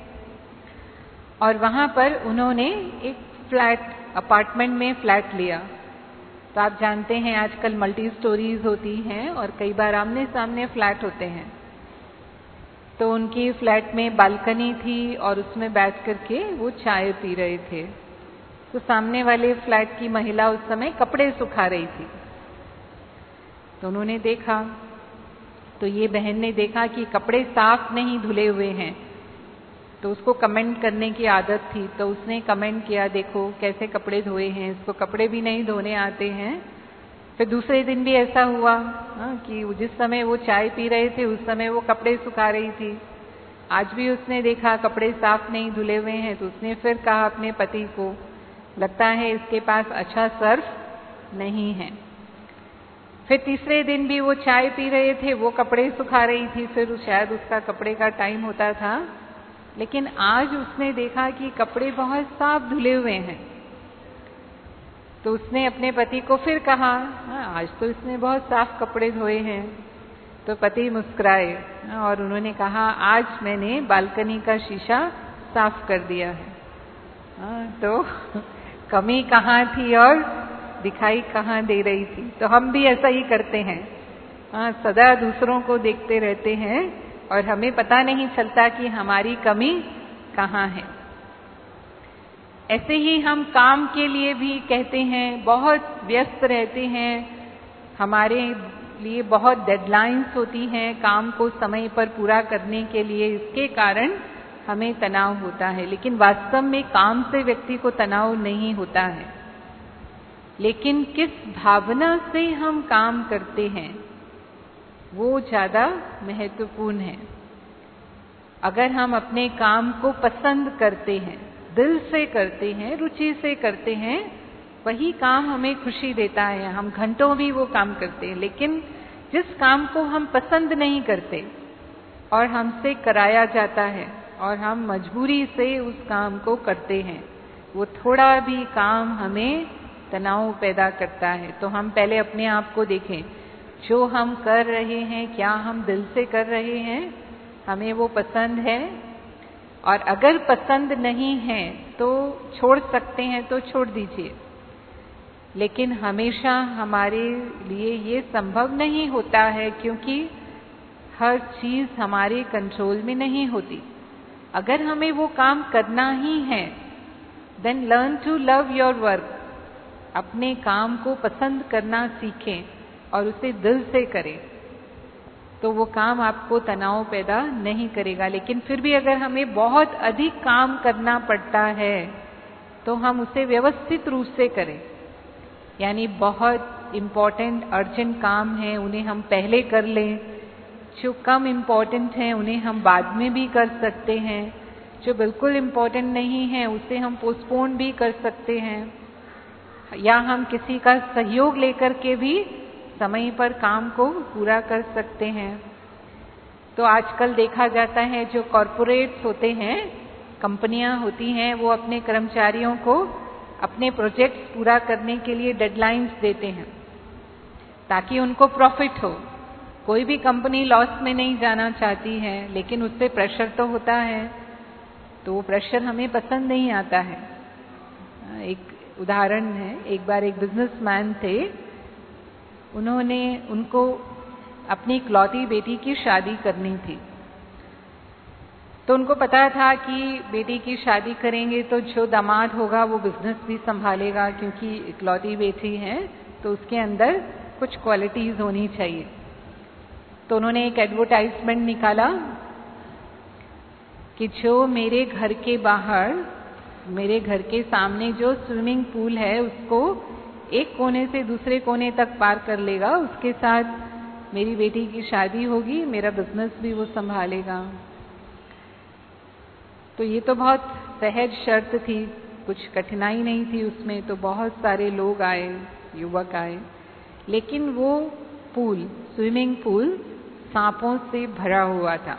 और वहां पर उन्होंने एक फ्लैट, अपार्टमेंट में फ्लैट लिया। तो आप जानते हैं आजकल मल्टी स्टोरीज होती हैं और कई बार आमने सामने फ्लैट होते हैं। तो उनकी फ्लैट में बालकनी थी और उसमें बैठ करके वो चाय पी रहे थे। तो सामने वाले फ्लैट की महिला उस समय कपड़े सुखा रही थी। तो उन्होंने देखा, तो ये बहन ने देखा कि कपड़े साफ नहीं धुले हुए हैं, तो उसको कमेंट करने की आदत थी। तो उसने कमेंट किया, देखो कैसे कपड़े धोए हैं, इसको कपड़े भी नहीं धोने आते हैं। फिर दूसरे दिन भी ऐसा हुआ हाँ, कि जिस समय वो चाय पी रहे थे उस समय वो कपड़े सुखा रही थी। आज भी उसने देखा कपड़े साफ नहीं धुले हुए हैं, तो उसने फिर कहा अपने पति को, लगता है इसके पास अच्छा सर्फ नहीं है। फिर तीसरे दिन भी वो चाय पी रहे थे, वो कपड़े सुखा रही थी, फिर शायद उसका कपड़े का टाइम होता था। लेकिन आज उसने देखा कि कपड़े बहुत साफ धुले हुए हैं। तो उसने अपने पति को फिर कहा, हाँ, आज तो इसने बहुत साफ कपड़े धोए हैं। तो पति मुस्कुराए और उन्होंने कहा, आज मैंने बालकनी का शीशा साफ कर दिया है। हाँ, तो कमी कहाँ थी और दिखाई कहाँ दे रही थी। तो हम भी ऐसा ही करते हैं। हाँ, सदा दूसरों को देखते रहते हैं और हमें पता नहीं चलता कि हमारी कमी कहाँ है। ऐसे ही हम काम के लिए भी कहते हैं, बहुत व्यस्त रहते हैं, हमारे लिए बहुत डेडलाइंस होती हैं काम को समय पर पूरा करने के लिए, इसके कारण हमें तनाव होता है। लेकिन वास्तव में काम से व्यक्ति को तनाव नहीं होता है, लेकिन किस भावना से हम काम करते हैं वो ज़्यादा महत्वपूर्ण है। अगर हम अपने काम को पसंद करते हैं, दिल से करते हैं, रुचि से करते हैं, वही काम हमें खुशी देता है। हम घंटों भी वो काम करते हैं, लेकिन जिस काम को हम पसंद नहीं करते और हमसे कराया जाता है और हम मजबूरी से उस काम को करते हैं, वो थोड़ा भी काम हमें तनाव पैदा करता है। तो हम पहले अपने आप को देखें, जो हम कर रहे हैं क्या हम दिल से कर रहे हैं, हमें वो पसंद है? और अगर पसंद नहीं है तो छोड़ सकते हैं तो छोड़ दीजिए, लेकिन हमेशा हमारे लिए ये संभव नहीं होता है, क्योंकि हर चीज हमारे कंट्रोल में नहीं होती। अगर हमें वो काम करना ही है, then learn to love your work. अपने काम को पसंद करना सीखें और उसे दिल से करें, तो वो काम आपको तनाव पैदा नहीं करेगा। लेकिन फिर भी अगर हमें बहुत अधिक काम करना पड़ता है तो हम उसे व्यवस्थित रूप से करें। यानी बहुत इम्पोर्टेंट अर्जेंट काम है उन्हें हम पहले कर लें, जो कम इम्पोर्टेंट हैं उन्हें हम बाद में भी कर सकते हैं, जो बिल्कुल इम्पोर्टेंट नहीं है उसे हम पोस्टपोन भी कर सकते हैं, या हम किसी का सहयोग लेकर के भी समय पर काम को पूरा कर सकते हैं। तो आजकल देखा जाता है जो कॉरपोरेट्स होते हैं, कंपनियां होती हैं, वो अपने कर्मचारियों को अपने प्रोजेक्ट्स पूरा करने के लिए डेडलाइंस देते हैं ताकि उनको प्रॉफिट हो। कोई भी कंपनी लॉस में नहीं जाना चाहती है, लेकिन उससे प्रेशर तो होता है, तो वो प्रेशर हमें पसंद नहीं आता है। एक उदाहरण है, एक बार एक बिजनेसमैन थे, उन्होंने उनको अपनी इकलौती बेटी की शादी करनी थी। तो उनको पता था कि बेटी की शादी करेंगे तो जो दामाद होगा वो बिजनेस भी संभालेगा, क्योंकि इकलौती बेटी है तो उसके अंदर कुछ क्वालिटीज होनी चाहिए। तो उन्होंने एक एडवर्टाइजमेंट निकाला कि जो मेरे घर के बाहर, मेरे घर के सामने जो स्विमिंग पूल है उसको एक कोने से दूसरे कोने तक पार कर लेगा, उसके साथ मेरी बेटी की शादी होगी, मेरा बिजनेस भी वो संभालेगा। तो ये तो बहुत सहज शर्त थी, कुछ कठिनाई नहीं थी उसमें। तो बहुत सारे लोग आए, युवक आए, लेकिन वो पूल, स्विमिंग पूल सांपों से भरा हुआ था।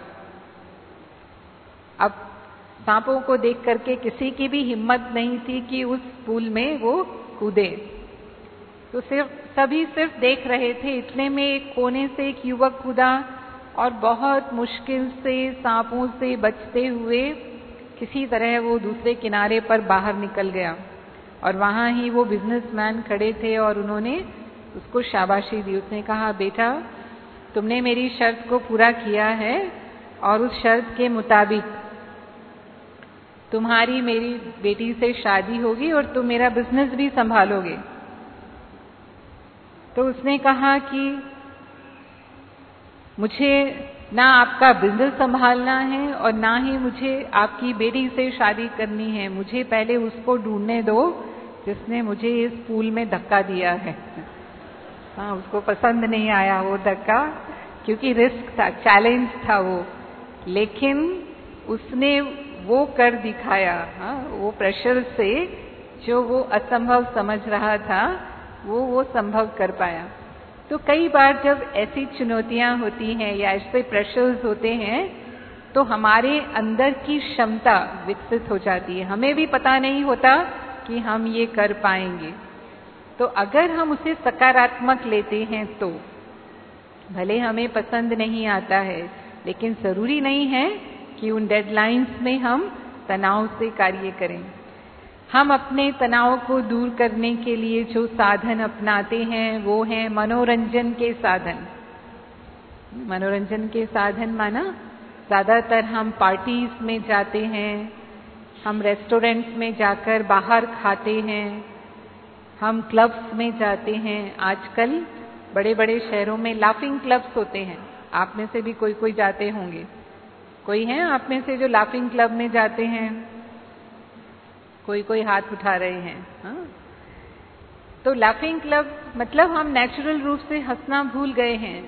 अब सांपों को देख करके किसी की भी हिम्मत नहीं थी कि उस पूल में वो कूदे। तो सिर्फ सभी सिर्फ देख रहे थे। इतने में एक कोने से एक युवक कूदा और बहुत मुश्किल से सांपों से बचते हुए किसी तरह वो दूसरे किनारे पर बाहर निकल गया। और वहां ही वो बिजनेसमैन खड़े थे और उन्होंने उसको शाबाशी दी। उसने कहा, बेटा तुमने मेरी शर्त को पूरा किया है और उस शर्त के मुताबिक तुम्हारी मेरी बेटी से शादी होगी और तुम मेरा बिजनेस भी संभालोगे। तो उसने कहा कि मुझे ना आपका बिजनेस संभालना है और ना ही मुझे आपकी बेटी से शादी करनी है, मुझे पहले उसको ढूंढने दो जिसने मुझे इस पूल में धक्का दिया है। हाँ, उसको पसंद नहीं आया वो धक्का, क्योंकि रिस्क था, चैलेंज था वो, लेकिन उसने वो कर दिखाया। हाँ, वो प्रेशर से जो वो असंभव समझ रहा था वो वो संभव कर पाया। तो कई बार जब ऐसी चुनौतियां होती हैं या ऐसे प्रेशर्स होते हैं तो हमारे अंदर की क्षमता विकसित हो जाती है, हमें भी पता नहीं होता कि हम ये कर पाएंगे। तो अगर हम उसे सकारात्मक लेते हैं तो भले हमें पसंद नहीं आता है, लेकिन जरूरी नहीं है कि उन डेडलाइंस में हम तनाव से कार्य करें। हम अपने तनाव को दूर करने के लिए जो साधन अपनाते हैं वो हैं मनोरंजन के साधन। मनोरंजन के साधन माना ज्यादातर हम पार्टीज में जाते हैं, हम रेस्टोरेंट्स में जाकर बाहर खाते हैं, हम क्लब्स में जाते हैं। आजकल बड़े बड़े शहरों में लाफिंग क्लब्स होते हैं, आप में से भी कोई कोई जाते होंगे। कोई है आप में से जो लाफिंग क्लब में जाते हैं? कोई कोई हाथ उठा रहे हैं। हाँ? तो लाफिंग क्लब मतलब हम नेचुरल रूप से हंसना भूल गए हैं।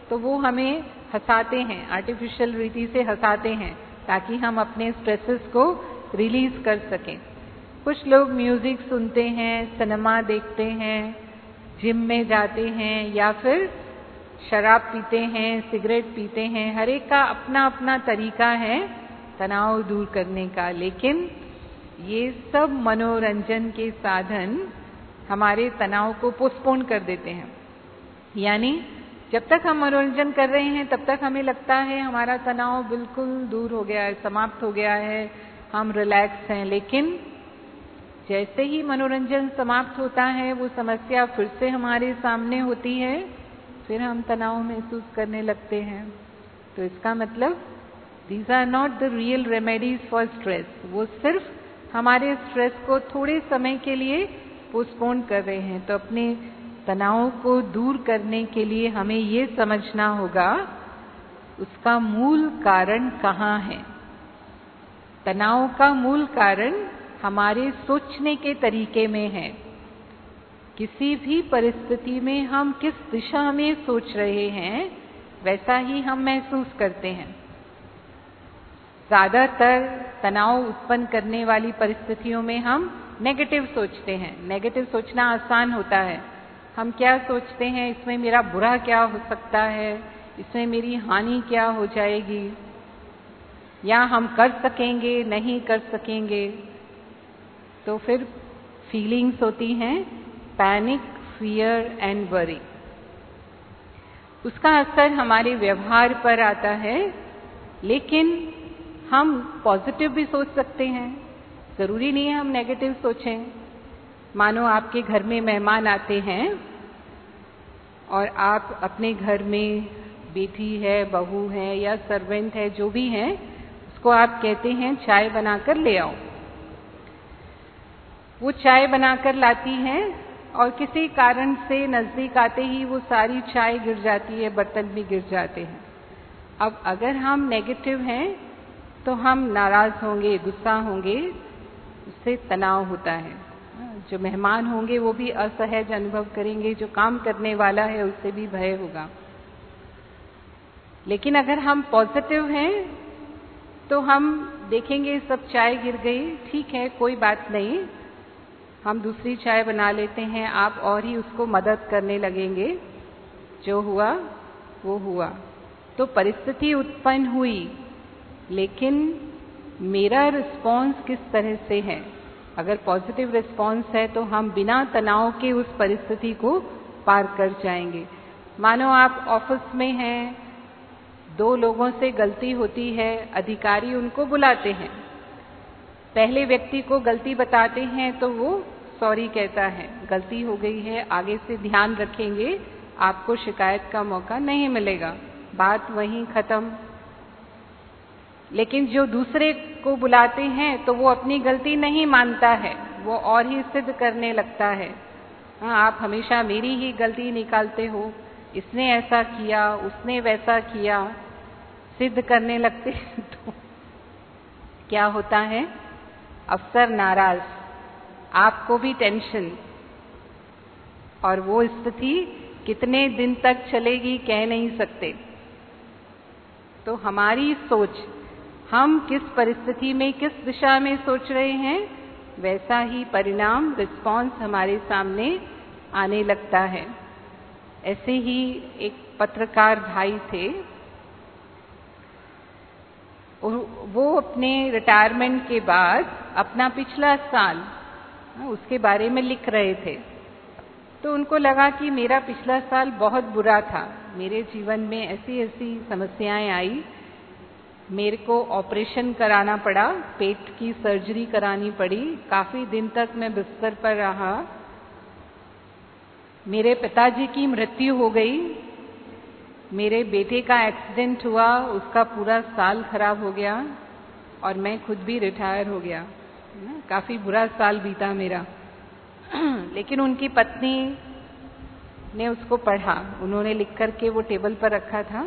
तो वो हमें हंसाते हैं, आर्टिफिशियल रीति से हंसाते हैं ताकि हम अपने स्ट्रेसेस को रिलीज कर सकें। कुछ लोग म्यूजिक सुनते हैं, सिनेमा देखते हैं, जिम में जाते हैं या फिर शराब पीते हैं, सिगरेट पीते हैं। हर एक का अपना अपना तरीका है तनाव दूर करने का, लेकिन ये सब मनोरंजन के साधन हमारे तनाव को पोस्टपोन कर देते हैं। यानी जब तक हम मनोरंजन कर रहे हैं तब तक हमें लगता है हमारा तनाव बिल्कुल दूर हो गया है, समाप्त हो गया है, हम रिलैक्स हैं। लेकिन जैसे ही मनोरंजन समाप्त होता है वो समस्या फिर से हमारे सामने होती है, फिर हम तनाव महसूस करने लगते हैं। तो इसका मतलब these are not the real remedies for stress. वो सिर्फ हमारे स्ट्रेस को थोड़े समय के लिए पोस्टपोन कर रहे हैं। तो अपने तनाव को दूर करने के लिए हमें ये समझना होगा उसका मूल कारण कहाँ है। तनाव का मूल कारण हमारे सोचने के तरीके में है। किसी भी परिस्थिति में हम किस दिशा में सोच रहे हैं वैसा ही हम महसूस करते हैं। ज्यादातर तनाव उत्पन्न करने वाली परिस्थितियों में हम नेगेटिव सोचते हैं। नेगेटिव सोचना आसान होता है। हम क्या सोचते हैं, इसमें मेरा बुरा क्या हो सकता है, इसमें मेरी हानि क्या हो जाएगी, या हम कर सकेंगे नहीं कर सकेंगे। तो फिर फीलिंग्स होती हैं पैनिक, फियर एंड वरी। उसका असर हमारे व्यवहार पर आता है। लेकिन हम पॉजिटिव भी सोच सकते हैं, जरूरी नहीं है हम नेगेटिव सोचें। मानो आपके घर में मेहमान आते हैं और आप अपने घर में बेटी है, बहू है या सर्वेंट है, जो भी है, उसको आप कहते हैं चाय बनाकर ले आओ। वो चाय बनाकर लाती है और किसी कारण से नजदीक आते ही वो सारी चाय गिर जाती है, बर्तन भी गिर जाते हैं। अब अगर हम नेगेटिव हैं तो हम नाराज होंगे, गुस्सा होंगे, उससे तनाव होता है। जो मेहमान होंगे वो भी असहज अनुभव करेंगे, जो काम करने वाला है उससे भी भय होगा। लेकिन अगर हम पॉजिटिव हैं तो हम देखेंगे सब चाय गिर गई, ठीक है कोई बात नहीं, हम दूसरी चाय बना लेते हैं। आप और ही उसको मदद करने लगेंगे, जो हुआ वो हुआ। तो परिस्थिति उत्पन्न हुई, लेकिन मेरा रिस्पॉन्स किस तरह से है। अगर पॉजिटिव रिस्पॉन्स है तो हम बिना तनाव के उस परिस्थिति को पार कर जाएंगे। मानो आप ऑफिस में हैं, दो लोगों से गलती होती है, अधिकारी उनको बुलाते हैं, पहले व्यक्ति को गलती बताते हैं तो वो सॉरी कहता है, गलती हो गई है, आगे से ध्यान रखेंगे, आपको शिकायत का मौका नहीं मिलेगा, बात वहीं खत्म। लेकिन जो दूसरे को बुलाते हैं तो वो अपनी गलती नहीं मानता है, वो और ही सिद्ध करने लगता है। हाँ, आप हमेशा मेरी ही गलती निकालते हो, इसने ऐसा किया, उसने वैसा किया, सिद्ध करने लगते हैं। तो क्या होता है, अफसर नाराज, आपको भी टेंशन, और वो स्थिति कितने दिन तक चलेगी कह नहीं सकते। तो हमारी सोच, हम किस परिस्थिति में किस दिशा में सोच रहे हैं, वैसा ही परिणाम, रिस्पॉन्स हमारे सामने आने लगता है। ऐसे ही एक पत्रकार भाई थे, वो अपने रिटायरमेंट के बाद अपना पिछला साल उसके बारे में लिख रहे थे। तो उनको लगा कि मेरा पिछला साल बहुत बुरा था, मेरे जीवन में ऐसी ऐसी समस्याएं आई, मेरे को ऑपरेशन कराना पड़ा, पेट की सर्जरी करानी पड़ी, काफी दिन तक मैं बिस्तर पर रहा, मेरे पिताजी की मृत्यु हो गई, मेरे बेटे का एक्सीडेंट हुआ, उसका पूरा साल खराब हो गया, और मैं खुद भी रिटायर हो गया। काफी बुरा साल बीता मेरा। लेकिन उनकी पत्नी ने उसको पढ़ा, उन्होंने लिख करके वो टेबल पर रखा था।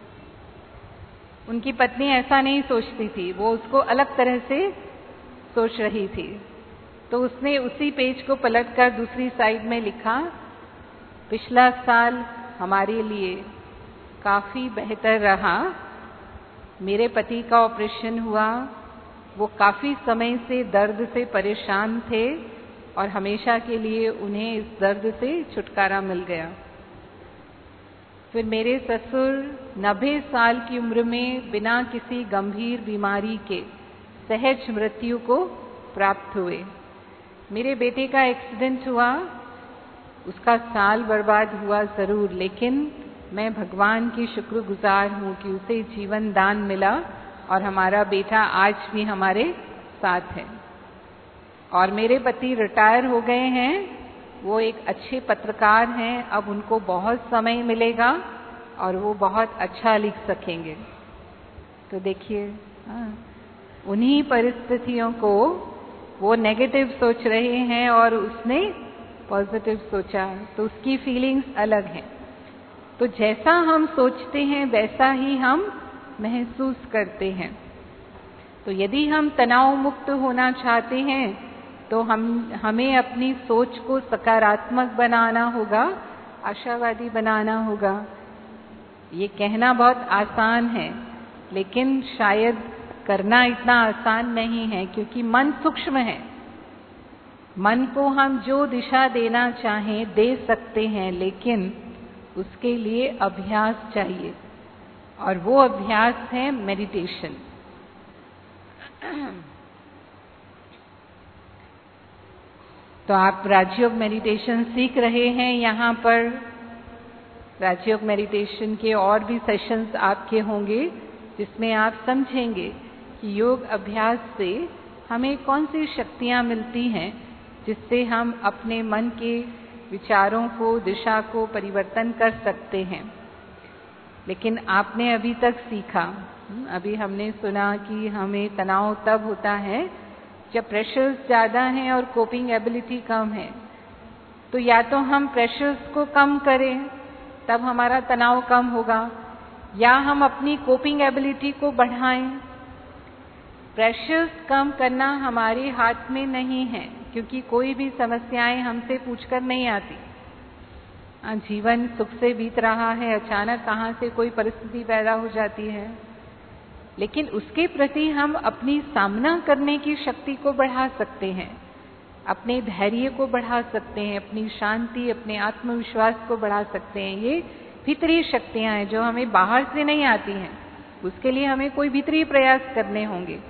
उनकी पत्नी ऐसा नहीं सोचती थी, वो उसको अलग तरह से सोच रही थी। तो उसने उसी पेज को पलटकर दूसरी साइड में लिखा, पिछला साल हमारे लिए काफ़ी बेहतर रहा। मेरे पति का ऑपरेशन हुआ, वो काफ़ी समय से दर्द से परेशान थे और हमेशा के लिए उन्हें इस दर्द से छुटकारा मिल गया। फिर मेरे ससुर नब्बे साल की उम्र में बिना किसी गंभीर बीमारी के सहज मृत्यु को प्राप्त हुए। मेरे बेटे का एक्सीडेंट हुआ, उसका साल बर्बाद हुआ ज़रूर, लेकिन मैं भगवान की शुक्रगुजार हूँ कि उसे जीवन दान मिला और हमारा बेटा आज भी हमारे साथ है। और मेरे पति रिटायर हो गए हैं, वो एक अच्छे पत्रकार हैं, अब उनको बहुत समय मिलेगा और वो बहुत अच्छा लिख सकेंगे। तो देखिए, उन्हीं परिस्थितियों को वो नेगेटिव सोच रहे हैं और उसने पॉजिटिव सोचा, तो उसकी फीलिंग्स अलग हैं। तो जैसा हम सोचते हैं वैसा ही हम महसूस करते हैं। तो यदि हम तनाव मुक्त होना चाहते हैं तो हम हमें अपनी सोच को सकारात्मक बनाना होगा, आशावादी बनाना होगा। ये कहना बहुत आसान है, लेकिन शायद करना इतना आसान नहीं है, क्योंकि मन सूक्ष्म है। मन को हम जो दिशा देना चाहें दे सकते हैं, लेकिन उसके लिए अभ्यास चाहिए, और वो अभ्यास है मेडिटेशन। तो आप राजयोग मेडिटेशन सीख रहे हैं यहाँ पर। राजयोग मेडिटेशन के और भी सेशंस आपके होंगे, जिसमें आप समझेंगे कि योग अभ्यास से हमें कौन सी शक्तियाँ मिलती हैं, जिससे हम अपने मन के विचारों को, दिशा को परिवर्तन कर सकते हैं। लेकिन आपने अभी तक सीखा, अभी हमने सुना कि हमें तनाव तब होता है जब प्रेशर्स ज़्यादा हैं और कोपिंग एबिलिटी कम है। तो या तो हम प्रेशर्स को कम करें, तब हमारा तनाव कम होगा, या हम अपनी कोपिंग एबिलिटी को बढ़ाएं। प्रेशर्स कम करना हमारे हाथ में नहीं है, क्योंकि कोई भी समस्याएं हमसे पूछकर नहीं आती। जीवन सुख से बीत रहा है, अचानक कहाँ से कोई परिस्थिति पैदा हो जाती है, लेकिन उसके प्रति हम अपनी सामना करने की शक्ति को बढ़ा सकते हैं, अपने धैर्य को बढ़ा सकते हैं, अपनी शांति, अपने आत्मविश्वास को बढ़ा सकते हैं। ये भीतरी शक्तियां हैं जो हमें बाहर से नहीं आती हैं, उसके लिए हमें कोई भीतरी प्रयास करने होंगे।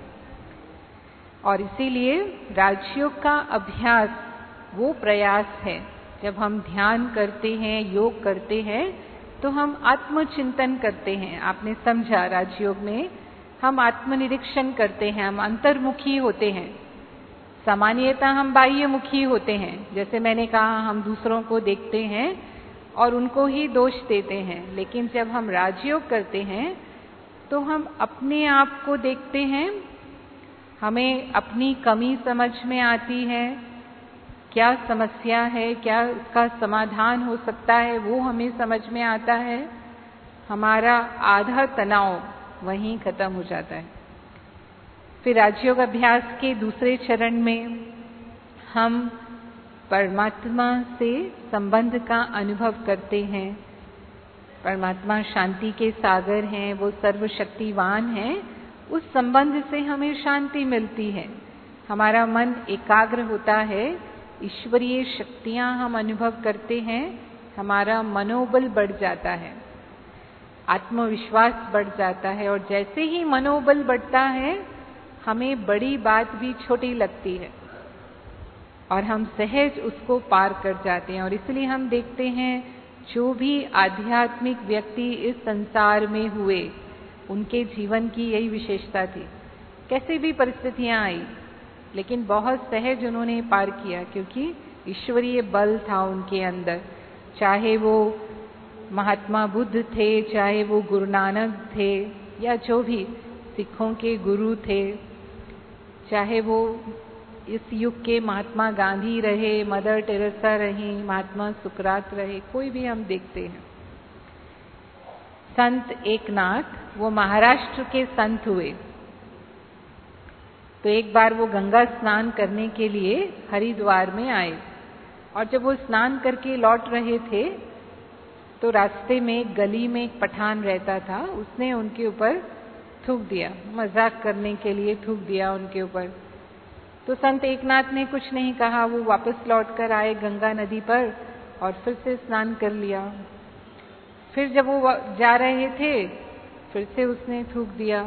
और इसीलिए राजयोग का अभ्यास वो प्रयास है। जब हम ध्यान करते हैं, योग करते हैं, तो हम आत्मचिंतन करते हैं। आपने समझा, राजयोग में हम आत्मनिरीक्षण करते हैं, हम अंतर्मुखी होते हैं। सामान्यतः हम बाह्यमुखी होते हैं, जैसे मैंने कहा, हम दूसरों को देखते हैं और उनको ही दोष देते हैं। लेकिन जब हम राजयोग करते हैं तो हम अपने आप को देखते हैं, हमें अपनी कमी समझ में आती है, क्या समस्या है, क्या उसका समाधान हो सकता है, वो हमें समझ में आता है। हमारा आधा तनाव वहीं खत्म हो जाता है। फिर राजयोग अभ्यास के दूसरे चरण में हम परमात्मा से संबंध का अनुभव करते हैं। परमात्मा शांति के सागर हैं, वो सर्वशक्तिवान हैं। उस संबंध से हमें शांति मिलती है, हमारा मन एकाग्र होता है, ईश्वरीय शक्तियाँ हम अनुभव करते हैं, हमारा मनोबल बढ़ जाता है, आत्मविश्वास बढ़ जाता है। और जैसे ही मनोबल बढ़ता है, हमें बड़ी बात भी छोटी लगती है और हम सहज उसको पार कर जाते हैं। और इसलिए हम देखते हैं, जो भी आध्यात्मिक व्यक्ति इस संसार में हुए, उनके जीवन की यही विशेषता थी। कैसे भी परिस्थितियां आई, लेकिन बहुत सहज उन्होंने पार किया, क्योंकि ईश्वरीय बल था उनके अंदर। चाहे वो महात्मा बुद्ध थे, चाहे वो गुरु नानक थे, या जो भी सिखों के गुरु थे, चाहे वो इस युग के महात्मा गांधी रहे, मदर टेरेसा रही, महात्मा सुकरात रहे, कोई भी हम देखते हैं। संत एकनाथ, वो महाराष्ट्र के संत हुए। तो एक बार वो गंगा स्नान करने के लिए हरिद्वार में आए, और जब वो स्नान करके लौट रहे थे तो रास्ते में एक गली में एक पठान रहता था, उसने उनके ऊपर थूक दिया, मजाक करने के लिए थूक दिया उनके ऊपर। तो संत एकनाथ ने कुछ नहीं कहा, वो वापस लौट कर आए गंगा नदी पर और फिर से स्नान कर लिया। फिर जब वो जा रहे थे फिर से उसने थूक दिया।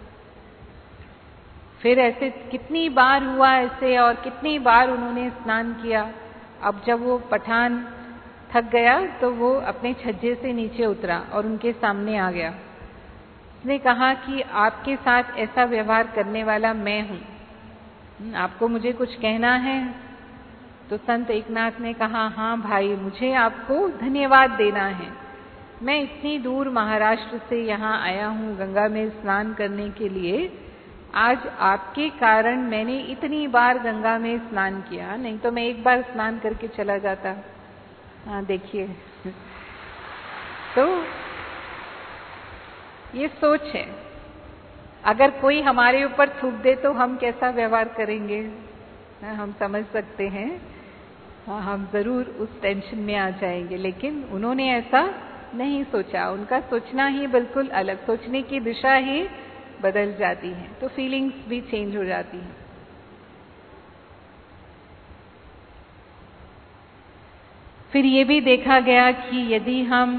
फिर ऐसे कितनी बार हुआ ऐसे, और कितनी बार उन्होंने स्नान किया। अब जब वो पठान थक गया तो वो अपने छज्जे से नीचे उतरा और उनके सामने आ गया। उसने कहा कि आपके साथ ऐसा व्यवहार करने वाला मैं हूं, आपको मुझे कुछ कहना है? तो संत एकनाथ ने कहा, हाँ भाई, मुझे आपको धन्यवाद देना है। मैं इतनी दूर महाराष्ट्र से यहाँ आया हूँ गंगा में स्नान करने के लिए। आज आपके कारण मैंने इतनी बार गंगा में स्नान किया, नहीं तो मैं एक बार स्नान करके चला जाता। हाँ देखिए, तो ये सोच है। अगर कोई हमारे ऊपर थूक दे तो हम कैसा व्यवहार करेंगे, हम समझ सकते हैं। हाँ, हम जरूर उस टेंशन में आ जाएंगे। लेकिन उन्होंने ऐसा नहीं सोचा, उनका सोचना ही बिल्कुल अलग, सोचने की दिशा ही बदल जाती है, तो फीलिंग्स भी चेंज हो जाती हैं। फिर ये भी देखा गया कि यदि हम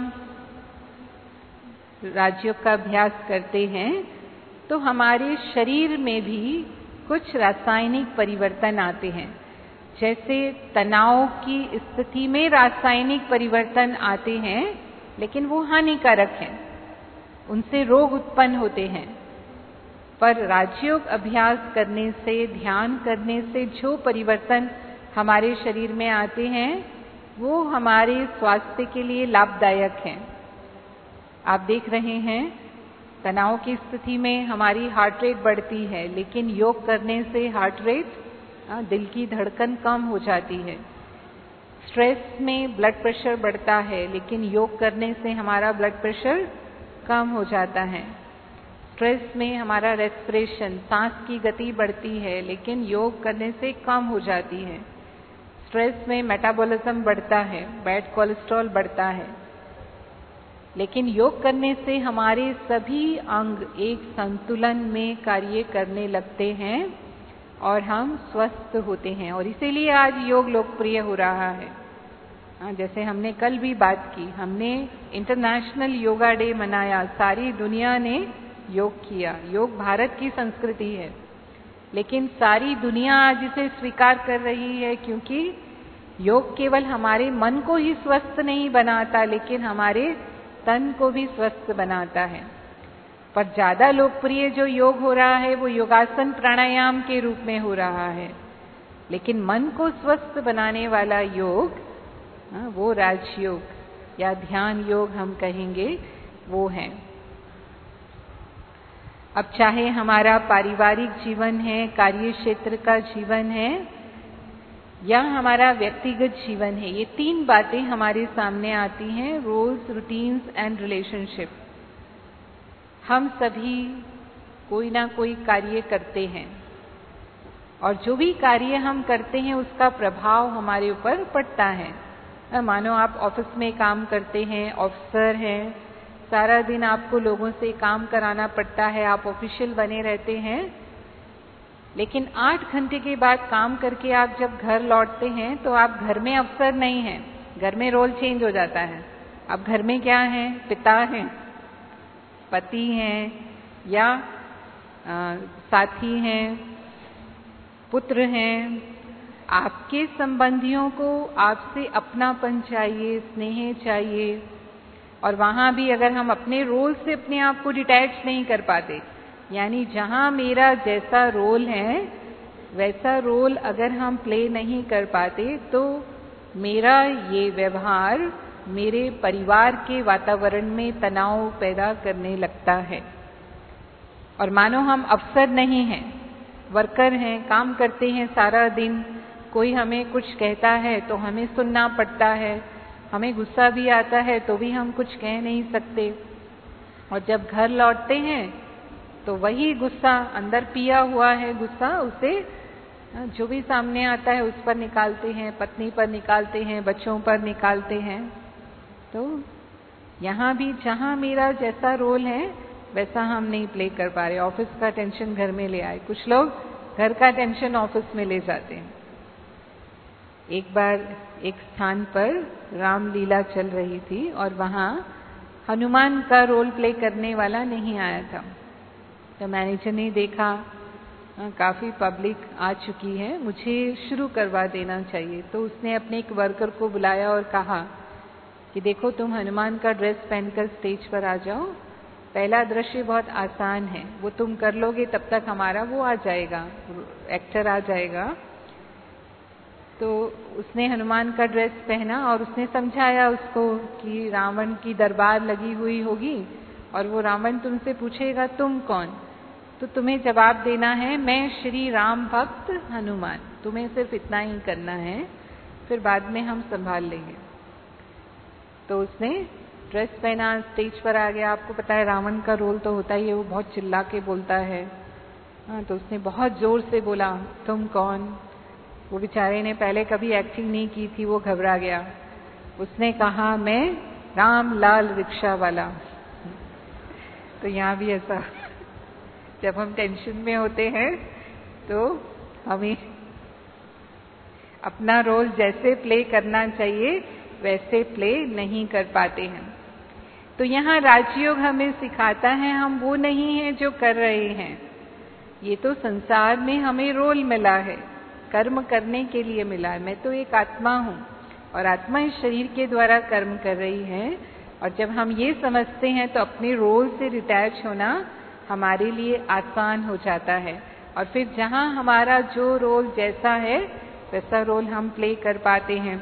राजयोग का अभ्यास करते हैं तो हमारे शरीर में भी कुछ रासायनिक परिवर्तन आते हैं। जैसे तनाव की स्थिति में रासायनिक परिवर्तन आते हैं, लेकिन वो हानिकारक हैं, उनसे रोग उत्पन्न होते हैं। पर राजयोग अभ्यास करने से, ध्यान करने से जो परिवर्तन हमारे शरीर में आते हैं वो हमारे स्वास्थ्य के लिए लाभदायक हैं। आप देख रहे हैं, तनाव की स्थिति में हमारी हार्ट रेट बढ़ती है, लेकिन योग करने से हार्ट रेट, दिल की धड़कन कम हो जाती है। स्ट्रेस में ब्लड प्रेशर बढ़ता है, लेकिन योग करने से हमारा ब्लड प्रेशर कम हो जाता है। स्ट्रेस में हमारा रेस्पिरेशन, सांस की गति बढ़ती है, लेकिन योग करने से कम हो जाती है। स्ट्रेस में मेटाबॉलिज्म बढ़ता है, बैड कोलेस्ट्रॉल बढ़ता है, लेकिन योग करने से हमारे सभी अंग एक संतुलन में कार्य करने लगते हैं और हम स्वस्थ होते हैं। और इसीलिए आज योग लोकप्रिय हो रहा है। जैसे हमने कल भी बात की, हमने इंटरनेशनल योगा डे मनाया, सारी दुनिया ने योग किया। योग भारत की संस्कृति है, लेकिन सारी दुनिया आज इसे स्वीकार कर रही है, क्योंकि योग केवल हमारे मन को ही स्वस्थ नहीं बनाता, लेकिन हमारे तन को भी स्वस्थ बनाता है। पर ज्यादा लोकप्रिय जो योग हो रहा है वो योगासन प्राणायाम के रूप में हो रहा है, लेकिन मन को स्वस्थ बनाने वाला योग, वो राजयोग या ध्यान योग हम कहेंगे, वो है। अब चाहे हमारा पारिवारिक जीवन है, कार्य क्षेत्र का जीवन है, या हमारा व्यक्तिगत जीवन है, ये तीन बातें हमारे सामने आती हैं, रोल्स, रूटीन्स एंड रिलेशनशिप। हम सभी कोई ना कोई कार्य करते हैं, और जो भी कार्य हम करते हैं उसका प्रभाव हमारे ऊपर पड़ता है। मानो आप ऑफिस में काम करते हैं, ऑफिसर हैं, सारा दिन आपको लोगों से काम कराना पड़ता है, आप ऑफिशियल बने रहते हैं, लेकिन आठ घंटे के बाद काम करके आप जब घर लौटते हैं तो आप घर में अफसर नहीं हैं, घर में रोल चेंज हो जाता है। अब घर में क्या है? पिता हैं, पति हैं, या आ, साथी हैं, पुत्र हैं। आपके संबंधियों को आपसे अपनापन चाहिए, स्नेह चाहिए, और वहां भी अगर हम अपने रोल से अपने आप को डिटैच नहीं कर पाते, यानी जहां मेरा जैसा रोल है वैसा रोल अगर हम प्ले नहीं कर पाते, तो मेरा ये व्यवहार मेरे परिवार के वातावरण में तनाव पैदा करने लगता है। और मानो हम अफसर नहीं हैं, वर्कर हैं, काम करते हैं सारा दिन, कोई हमें कुछ कहता है तो हमें सुनना पड़ता है, हमें गुस्सा भी आता है तो भी हम कुछ कह नहीं सकते, और जब घर लौटते हैं तो वही गुस्सा, अंदर पिया हुआ है गुस्सा, उसे जो भी सामने आता है उस पर निकालते हैं, पत्नी पर निकालते हैं, बच्चों पर निकालते हैं। तो यहाँ भी जहाँ मेरा जैसा रोल है वैसा हम नहीं प्ले कर पा रहे। ऑफिस का टेंशन घर में ले आए, कुछ लोग घर का टेंशन ऑफिस में ले जाते हैं। एक बार एक स्थान पर रामलीला चल रही थी और वहाँ हनुमान का रोल प्ले करने वाला नहीं आया था। तो मैनेजर ने देखा काफ़ी पब्लिक आ चुकी है, मुझे शुरू करवा देना चाहिए। तो उसने अपने एक वर्कर को बुलाया और कहा कि देखो तुम हनुमान का ड्रेस पहनकर स्टेज पर आ जाओ, पहला दृश्य बहुत आसान है, वो तुम कर लोगे तब तक हमारा वो आ जाएगा, एक्टर आ जाएगा। तो उसने हनुमान का ड्रेस पहना और उसने समझाया उसको कि रावण की दरबार लगी हुई होगी और वो रावण तुमसे पूछेगा तुम कौन, तो तुम्हें जवाब देना है मैं श्री राम भक्त हनुमान, तुम्हें सिर्फ इतना ही करना है, फिर बाद में हम संभाल लेंगे। तो उसने ड्रेस पहना, स्टेज पर आ गया। आपको पता है रावण का रोल तो होता ही है, वो बहुत चिल्ला के बोलता है। हाँ, तो उसने बहुत जोर से बोला तुम कौन। वो बेचारे ने पहले कभी एक्टिंग नहीं की थी, वो घबरा गया। उसने कहा मैं राम लाल रिक्शा वाला। तो यहाँ भी ऐसा जब हम टेंशन में होते हैं तो हमें अपना रोल जैसे प्ले करना चाहिए वैसे प्ले नहीं कर पाते हैं। तो यहाँ राजयोग हमें सिखाता है हम वो नहीं हैं जो कर रहे हैं। ये तो संसार में हमें रोल मिला है, कर्म करने के लिए मिला है। मैं तो एक आत्मा हूँ और आत्मा इस शरीर के द्वारा कर्म कर रही है। और जब हम ये समझते हैं तो अपने रोल से डिटैच होना हमारे लिए आसान हो जाता है और फिर जहाँ हमारा जो रोल जैसा है वैसा रोल हम प्ले कर पाते हैं।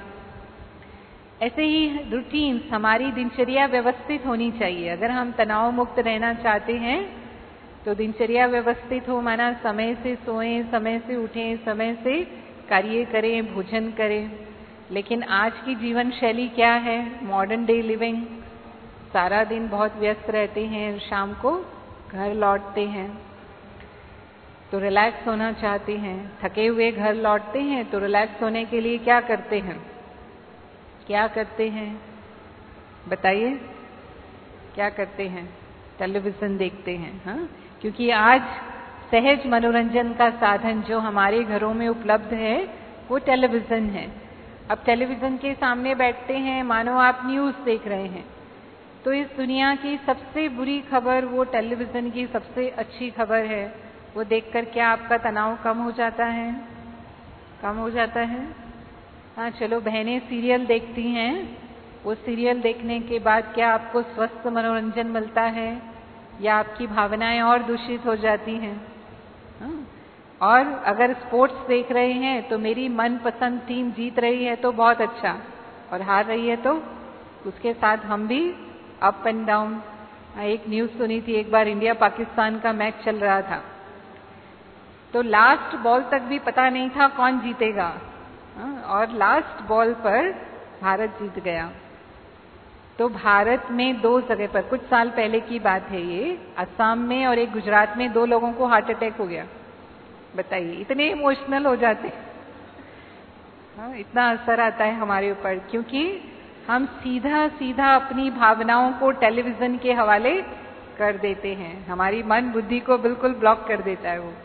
ऐसे ही रूटीन्स, हमारी दिनचर्या व्यवस्थित होनी चाहिए। अगर हम तनाव मुक्त रहना चाहते हैं तो दिनचर्या व्यवस्थित हो, माना समय से सोएं, समय से उठें, समय से कार्य करें, भोजन करें। लेकिन आज की जीवन शैली क्या है? मॉडर्न डे लिविंग, सारा दिन बहुत व्यस्त रहते हैं, शाम को घर लौटते हैं तो रिलैक्स होना चाहते हैं, थके हुए घर लौटते हैं तो रिलैक्स होने के लिए क्या करते हैं? क्या करते हैं बताइए? क्या करते हैं? टेलीविजन देखते हैं। हाँ, क्योंकि आज सहज मनोरंजन का साधन जो हमारे घरों में उपलब्ध है वो टेलीविजन है। अब टेलीविजन के सामने बैठते हैं मानो आप न्यूज़ देख रहे हैं। तो इस दुनिया की सबसे बुरी खबर वो टेलीविजन की सबसे अच्छी खबर है। वो देखकर क्या आपका तनाव कम हो जाता है? कम हो जाता है। हाँ, चलो बहनें सीरियल देखती हैं, वो सीरियल देखने के बाद क्या आपको स्वस्थ मनोरंजन मिलता है या आपकी भावनाएं और दूषित हो जाती हैं? हाँ? और अगर स्पोर्ट्स देख रहे हैं तो मेरी मनपसंद टीम जीत रही है तो बहुत अच्छा, और हार रही है तो उसके साथ हम भी अप एंड डाउन। एक न्यूज़ सुनी थी, एक बार इंडिया पाकिस्तान का मैच चल रहा था तो लास्ट बॉल तक भी पता नहीं था कौन जीतेगा, और लास्ट बॉल पर भारत जीत गया। तो भारत में दो जगह पर, कुछ साल पहले की बात है ये, असम में और एक गुजरात में दो लोगों को हार्ट अटैक हो गया। बताइए, इतने इमोशनल हो जाते हैं। हाँ, इतना असर आता है हमारे ऊपर क्योंकि हम सीधा सीधा अपनी भावनाओं को टेलीविजन के हवाले कर देते हैं। हमारी मन बुद्धि को बिल्कुल ब्लॉक कर देता है वो।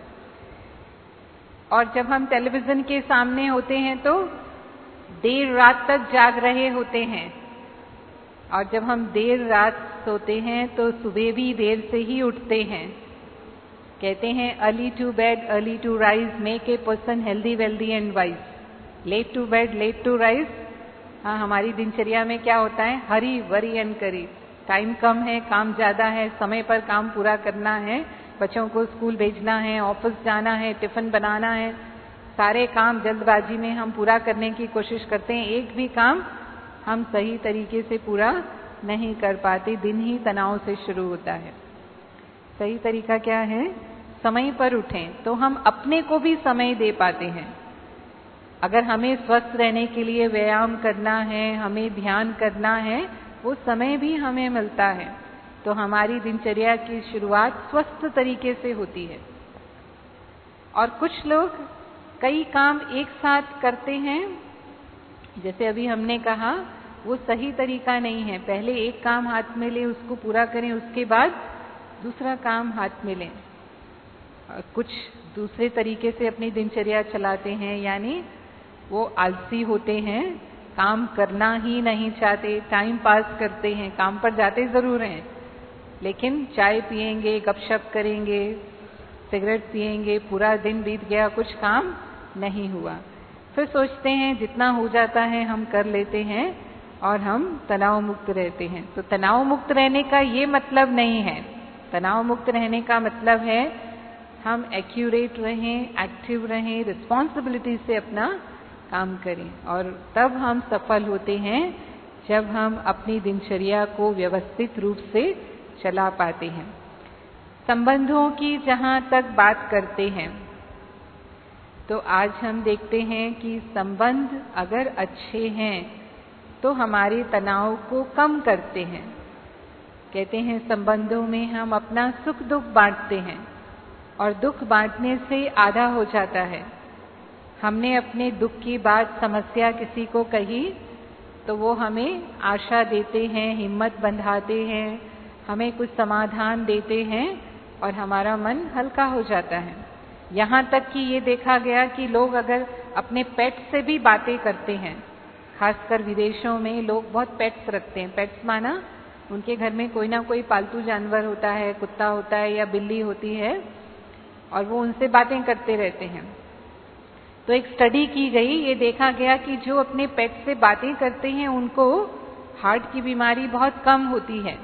और जब हम टेलीविजन के सामने होते हैं तो देर रात तक जाग रहे होते हैं, और जब हम देर रात सोते हैं तो सुबह भी देर से ही उठते हैं। कहते हैं early to bed early to rise make a person healthy wealthy and wise. Late to bed late to rise. हाँ, हमारी दिनचर्या में क्या होता है? Hurry worry and curry. Time कम है, काम ज्यादा है, समय पर काम पूरा करना है, बच्चों को स्कूल भेजना है, ऑफिस जाना है, टिफिन बनाना है, सारे काम जल्दबाजी में हम पूरा करने की कोशिश करते हैं। एक भी काम हम सही तरीके से पूरा नहीं कर पाते। दिन ही तनाव से शुरू होता है। सही तरीका क्या है? समय पर उठें तो हम अपने को भी समय दे पाते हैं। अगर हमें स्वस्थ रहने के लिए व्यायाम करना है, हमें ध्यान करना है, वो समय भी हमें मिलता है। तो हमारी दिनचर्या की शुरुआत स्वस्थ तरीके से होती है। और कुछ लोग कई काम एक साथ करते हैं, जैसे अभी हमने कहा वो सही तरीका नहीं है। पहले एक काम हाथ में लें, उसको पूरा करें, उसके बाद दूसरा काम हाथ में लें। कुछ दूसरे तरीके से अपनी दिनचर्या चलाते हैं, यानी वो आलसी होते हैं, काम करना ही नहीं चाहते, टाइम पास करते हैं, काम पर जाते जरूर हैं लेकिन चाय पिएंगे, गपशप करेंगे, सिगरेट पिएंगे, पूरा दिन बीत गया, कुछ काम नहीं हुआ। फिर सोचते हैं जितना हो जाता है हम कर लेते हैं और हम तनाव मुक्त रहते हैं। तो तनाव मुक्त रहने का ये मतलब नहीं है। तनाव मुक्त रहने का मतलब है हम एक्यूरेट रहें, एक्टिव रहें, रिस्पॉन्सिबिलिटी से अपना काम करें, और तब हम सफल होते हैं जब हम अपनी दिनचर्या को व्यवस्थित रूप से चला पाते हैं। संबंधों की जहाँ तक बात करते हैं तो आज हम देखते हैं कि संबंध अगर अच्छे हैं तो हमारे तनाव को कम करते हैं। कहते हैं संबंधों में हम अपना सुख दुख बांटते हैं और दुख बांटने से आधा हो जाता है। हमने अपने दुख की बात, समस्या किसी को कही तो वो हमें आशा देते हैं, हिम्मत बंधाते हैं, हमें कुछ समाधान देते हैं और हमारा मन हल्का हो जाता है। यहाँ तक कि ये देखा गया कि लोग अगर अपने पेट से भी बातें करते हैं, खासकर विदेशों में लोग बहुत पेट्स रखते हैं। पेट्स माना उनके घर में कोई ना कोई पालतू जानवर होता है, कुत्ता होता है या बिल्ली होती है, और वो उनसे बातें करते रहते हैं। तो एक स्टडी की गई, ये देखा गया कि जो अपने पेट से बातें करते हैं उनको हार्ट की बीमारी बहुत कम होती है।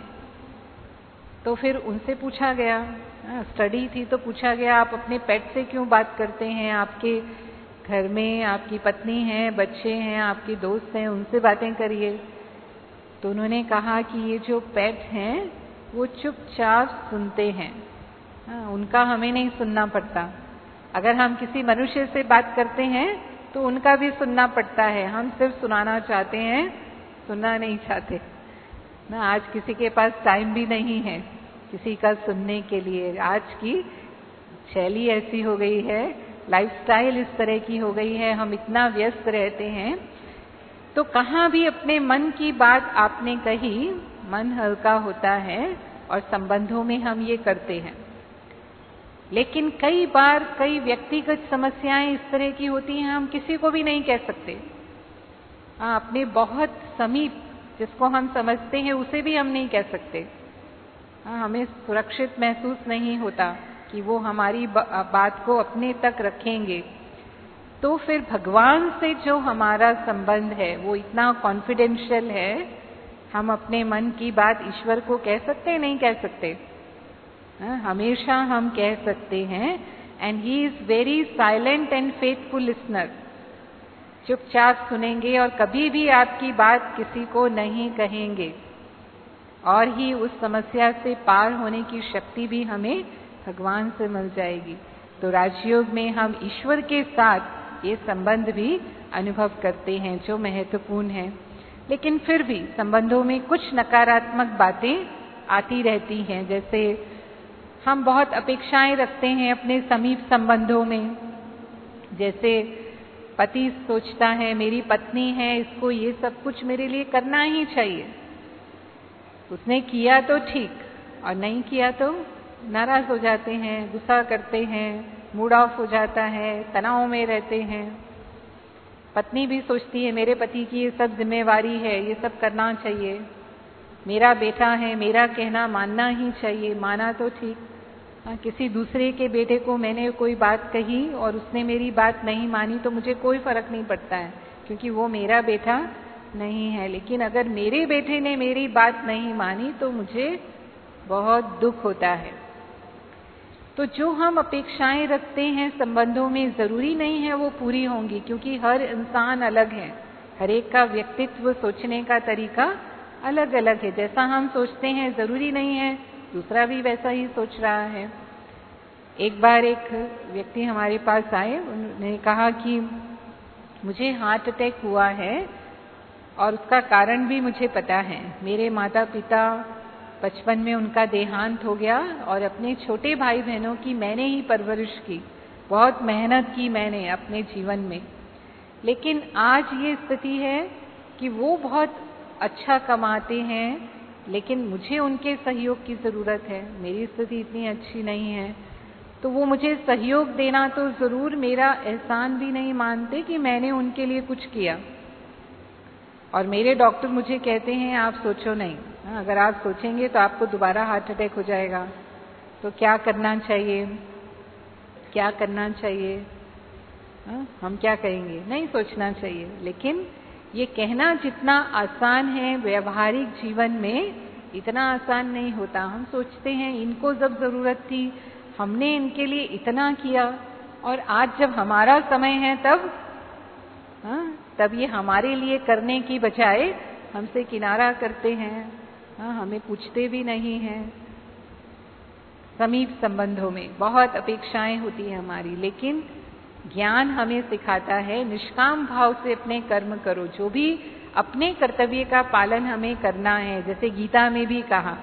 तो फिर उनसे पूछा गया, स्टडी थी तो पूछा गया आप अपने पेट से क्यों बात करते हैं? आपके घर में आपकी पत्नी है, बच्चे हैं, आपके दोस्त हैं, उनसे बातें करिए। तो उन्होंने कहा कि ये जो पेट हैं वो चुपचाप सुनते हैं, हाँ, उनका हमें नहीं सुनना पड़ता। अगर हम किसी मनुष्य से बात करते हैं तो उनका भी सुनना पड़ता है, हम सिर्फ सुनाना चाहते हैं, सुनना नहीं चाहते ना। आज किसी के पास टाइम भी नहीं है किसी का सुनने के लिए। आज की शैली ऐसी हो गई है, लाइफस्टाइल इस तरह की हो गई है, हम इतना व्यस्त रहते हैं। तो कहाँ भी अपने मन की बात आपने कही, मन हल्का होता है और संबंधों में हम ये करते हैं। लेकिन कई बार कई व्यक्तिगत समस्याएं इस तरह की होती हैं, हम किसी को भी नहीं कह सकते। हाँ, अपने बहुत समीप जिसको हम समझते हैं उसे भी हम नहीं कह सकते। हाँ, हमें सुरक्षित महसूस नहीं होता कि वो हमारी बात को अपने तक रखेंगे। तो फिर भगवान से जो हमारा संबंध है वो इतना कॉन्फिडेंशियल है, हम अपने मन की बात ईश्वर को कह सकते हैं, नहीं कह सकते? हाँ, हमेशा हम कह सकते हैं। And he is very silent and faithful listener. चुपचाप सुनेंगे और कभी भी आपकी बात किसी को नहीं कहेंगे, और ही उस समस्या से पार होने की शक्ति भी हमें भगवान से मिल जाएगी। तो राजयोग में हम ईश्वर के साथ ये संबंध भी अनुभव करते हैं जो महत्वपूर्ण है। लेकिन फिर भी संबंधों में कुछ नकारात्मक बातें आती रहती हैं। जैसे हम बहुत अपेक्षाएं रखते हैं अपने समीप संबंधों में। जैसे पति सोचता है मेरी पत्नी है, इसको ये सब कुछ मेरे लिए करना ही चाहिए, उसने किया तो ठीक और नहीं किया तो नाराज हो जाते हैं, गुस्सा करते हैं, मूड ऑफ हो जाता है, तनाव में रहते हैं। पत्नी भी सोचती है मेरे पति की ये सब जिम्मेवारी है, ये सब करना चाहिए, मेरा बेटा है, मेरा कहना मानना ही चाहिए, माना तो ठीक। हाँ, किसी दूसरे के बेटे को मैंने कोई बात कही और उसने मेरी बात नहीं मानी तो मुझे कोई फर्क नहीं पड़ता है, क्योंकि वो मेरा बेटा नहीं है। लेकिन अगर मेरे बेटे ने मेरी बात नहीं मानी तो मुझे बहुत दुख होता है। तो जो हम अपेक्षाएं रखते हैं संबंधों में, जरूरी नहीं है वो पूरी होंगी, क्योंकि हर इंसान अलग है, हर एक का व्यक्तित्व, सोचने का तरीका अलग अलग है। जैसा हम सोचते हैं जरूरी नहीं है दूसरा भी वैसा ही सोच रहा है। एक बार एक व्यक्ति हमारे पास आए, उन्होंने कहा कि मुझे हार्ट अटैक हुआ है और उसका कारण भी मुझे पता है। मेरे माता पिता बचपन में उनका देहांत हो गया और अपने छोटे भाई बहनों की मैंने ही परवरिश की, बहुत मेहनत की मैंने अपने जीवन में। लेकिन आज ये स्थिति है कि वो बहुत अच्छा कमाते हैं, लेकिन मुझे उनके सहयोग की ज़रूरत है, मेरी स्थिति इतनी अच्छी नहीं है, तो वो मुझे सहयोग देना तो ज़रूर, मेरा एहसान भी नहीं मानते कि मैंने उनके लिए कुछ किया। और मेरे डॉक्टर मुझे कहते हैं आप सोचो नहीं, अगर आप सोचेंगे तो आपको दोबारा हार्ट अटैक हो जाएगा, तो क्या करना चाहिए, क्या करना चाहिए, हा? हम क्या कहेंगे, नहीं सोचना चाहिए। लेकिन ये कहना जितना आसान है व्यवहारिक जीवन में, इतना आसान नहीं होता। हम सोचते हैं इनको जब ज़रूरत थी हमने इनके लिए इतना किया, और आज जब हमारा समय है तब हा? तब ये हमारे लिए करने की बजाय हमसे किनारा करते हैं, हा? हमें पूछते भी नहीं हैं। समीप संबंधों में बहुत अपेक्षाएं होती है हमारी, लेकिन ज्ञान हमें सिखाता है निष्काम भाव से अपने कर्म करो। जो भी अपने कर्तव्य का पालन हमें करना है, जैसे गीता में भी कहा,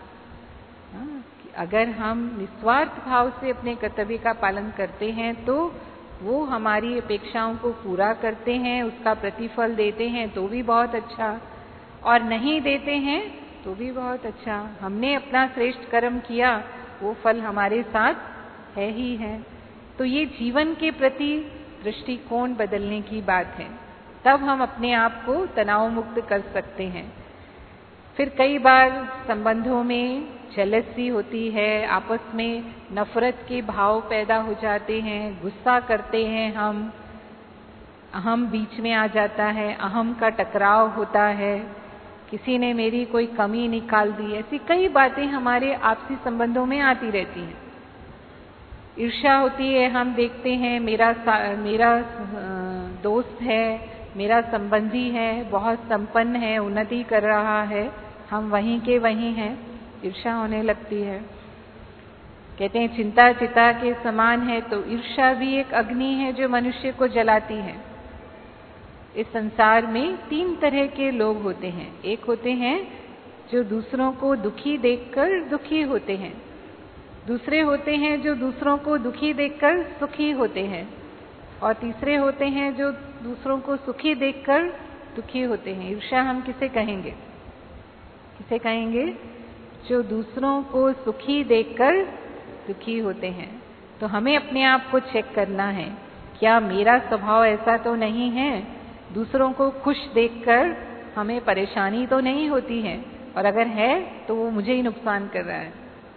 अगर हम निस्वार्थ भाव से अपने कर्तव्य का पालन करते हैं तो वो हमारी अपेक्षाओं को पूरा करते हैं, उसका प्रतिफल देते हैं तो भी बहुत अच्छा, और नहीं देते हैं तो भी बहुत अच्छा। हमने अपना श्रेष्ठ कर्म किया, वो फल हमारे साथ है ही है। तो ये जीवन के प्रति दृष्टिकोण बदलने की बात है, तब हम अपने आप को तनाव मुक्त कर सकते हैं। फिर कई बार संबंधों में जेलसी होती है, आपस में नफरत के भाव पैदा हो जाते हैं, गुस्सा करते हैं हम, अहम बीच में आ जाता है, अहम का टकराव होता है, किसी ने मेरी कोई कमी निकाल दी, ऐसी कई बातें हमारे आपसी संबंधों में आती रहती हैं। ईर्ष्या होती है, हम देखते हैं मेरा मेरा दोस्त है, मेरा संबंधी है, बहुत संपन्न है, उन्नति कर रहा है, हम वहीं के वहीं हैं, ईर्ष्या होने लगती है। कहते हैं चिंता चिता के समान है, तो ईर्ष्या भी एक अग्नि है जो मनुष्य को जलाती है। इस संसार में तीन तरह के लोग होते हैं। एक होते हैं जो दूसरों को दुखी देखकर दुखी होते हैं, दूसरे होते हैं जो दूसरों को दुखी देखकर सुखी होते हैं, और तीसरे होते हैं जो दूसरों को सुखी देखकर दुखी होते हैं। ईर्ष्या हम किसे कहेंगे, किसे कहेंगे? जो दूसरों को सुखी देखकर दुखी होते हैं। तो हमें अपने आप को चेक करना है, क्या मेरा स्वभाव ऐसा तो नहीं है, दूसरों को खुश देखकर हमें परेशानी तो नहीं होती है, और अगर है तो वो मुझे ही नुकसान कर रहा है।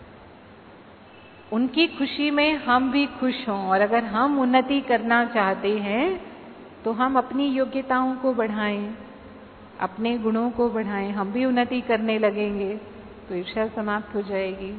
उनकी खुशी में हम भी खुश हों, और अगर हम उन्नति करना चाहते हैं तो हम अपनी योग्यताओं को बढ़ाएं, अपने गुणों को बढ़ाएं, हम भी उन्नति करने लगेंगे तो ईर्ष्या समाप्त हो जाएगी।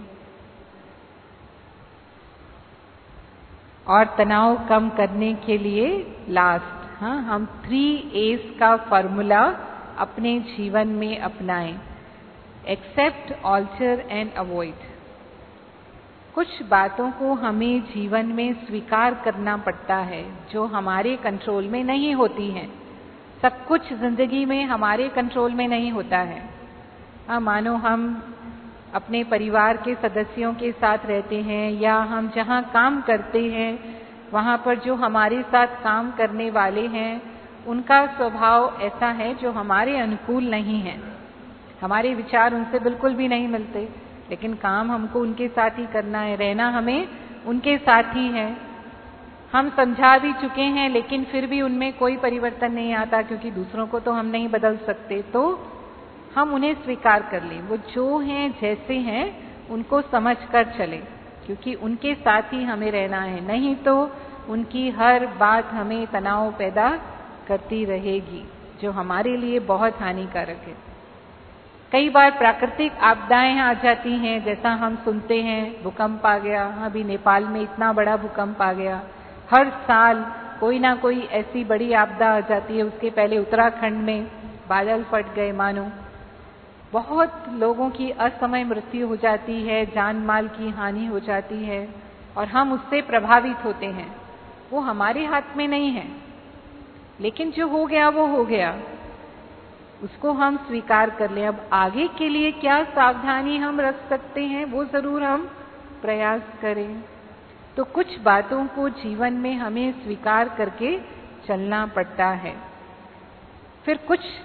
और तनाव कम करने के लिए लास्ट, हाँ, हम थ्री एस का फॉर्मूला अपने जीवन में अपनाएं। Accept, alter and avoid. कुछ बातों को हमें जीवन में स्वीकार करना पड़ता है जो हमारे कंट्रोल में नहीं होती हैं। सब कुछ जिंदगी में हमारे कंट्रोल में नहीं होता है। हाँ, मानो हम अपने परिवार के सदस्यों के साथ रहते हैं, या हम जहाँ काम करते हैं वहाँ पर जो हमारे साथ काम करने वाले हैं उनका स्वभाव ऐसा है जो हमारे अनुकूल नहीं है, हमारे विचार उनसे बिल्कुल भी नहीं मिलते, लेकिन काम हमको उनके साथ ही करना है, रहना हमें उनके साथ ही है। हम समझा भी चुके हैं लेकिन फिर भी उनमें कोई परिवर्तन नहीं आता, क्योंकि दूसरों को तो हम नहीं बदल सकते। तो हम उन्हें स्वीकार कर लें, वो जो हैं जैसे हैं उनको समझ कर चलें, क्योंकि उनके साथ ही हमें रहना है, नहीं तो उनकी हर बात हमें तनाव पैदा करती रहेगी जो हमारे लिए बहुत हानिकारक है। कई बार प्राकृतिक आपदाएं आ जाती हैं, जैसा हम सुनते हैं भूकंप आ गया, अभी नेपाल में इतना बड़ा भूकंप आ गया। हर साल कोई ना कोई ऐसी बड़ी आपदा आ जाती है। उसके पहले उत्तराखंड में बादल फट गए, मानो बहुत लोगों की असमय मृत्यु हो जाती है, जान माल की हानि हो जाती है, और हम उससे प्रभावित होते हैं। वो हमारे हाथ में नहीं है, लेकिन जो हो गया वो हो गया, उसको हम स्वीकार कर लें। अब आगे के लिए क्या सावधानी हम रख सकते हैं वो जरूर हम प्रयास करें। तो कुछ बातों को जीवन में हमें स्वीकार करके चलना पड़ता है। फिर कुछ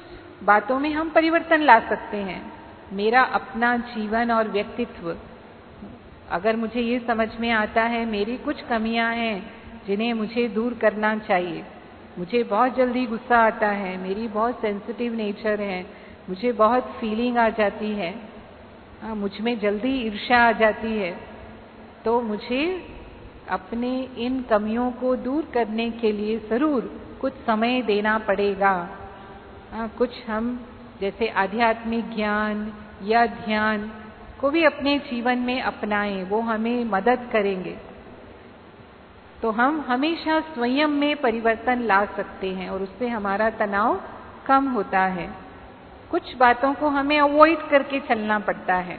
बातों में हम परिवर्तन ला सकते हैं। मेरा अपना जीवन और व्यक्तित्व, अगर मुझे ये समझ में आता है मेरी कुछ कमियां हैं जिन्हें मुझे दूर करना चाहिए, मुझे बहुत जल्दी गुस्सा आता है, मेरी बहुत सेंसिटिव नेचर है, मुझे बहुत फीलिंग आ जाती है, मुझ में जल्दी ईर्ष्या आ जाती है, तो मुझे अपने इन कमियों को दूर करने के लिए जरूर कुछ समय देना पड़ेगा। आ, कुछ हम जैसे आध्यात्मिक ज्ञान या ध्यान को भी अपने जीवन में अपनाएं, वो हमें मदद करेंगे। तो हम हमेशा स्वयं में परिवर्तन ला सकते हैं और उससे हमारा तनाव कम होता है। कुछ बातों को हमें अवॉइड करके चलना पड़ता है।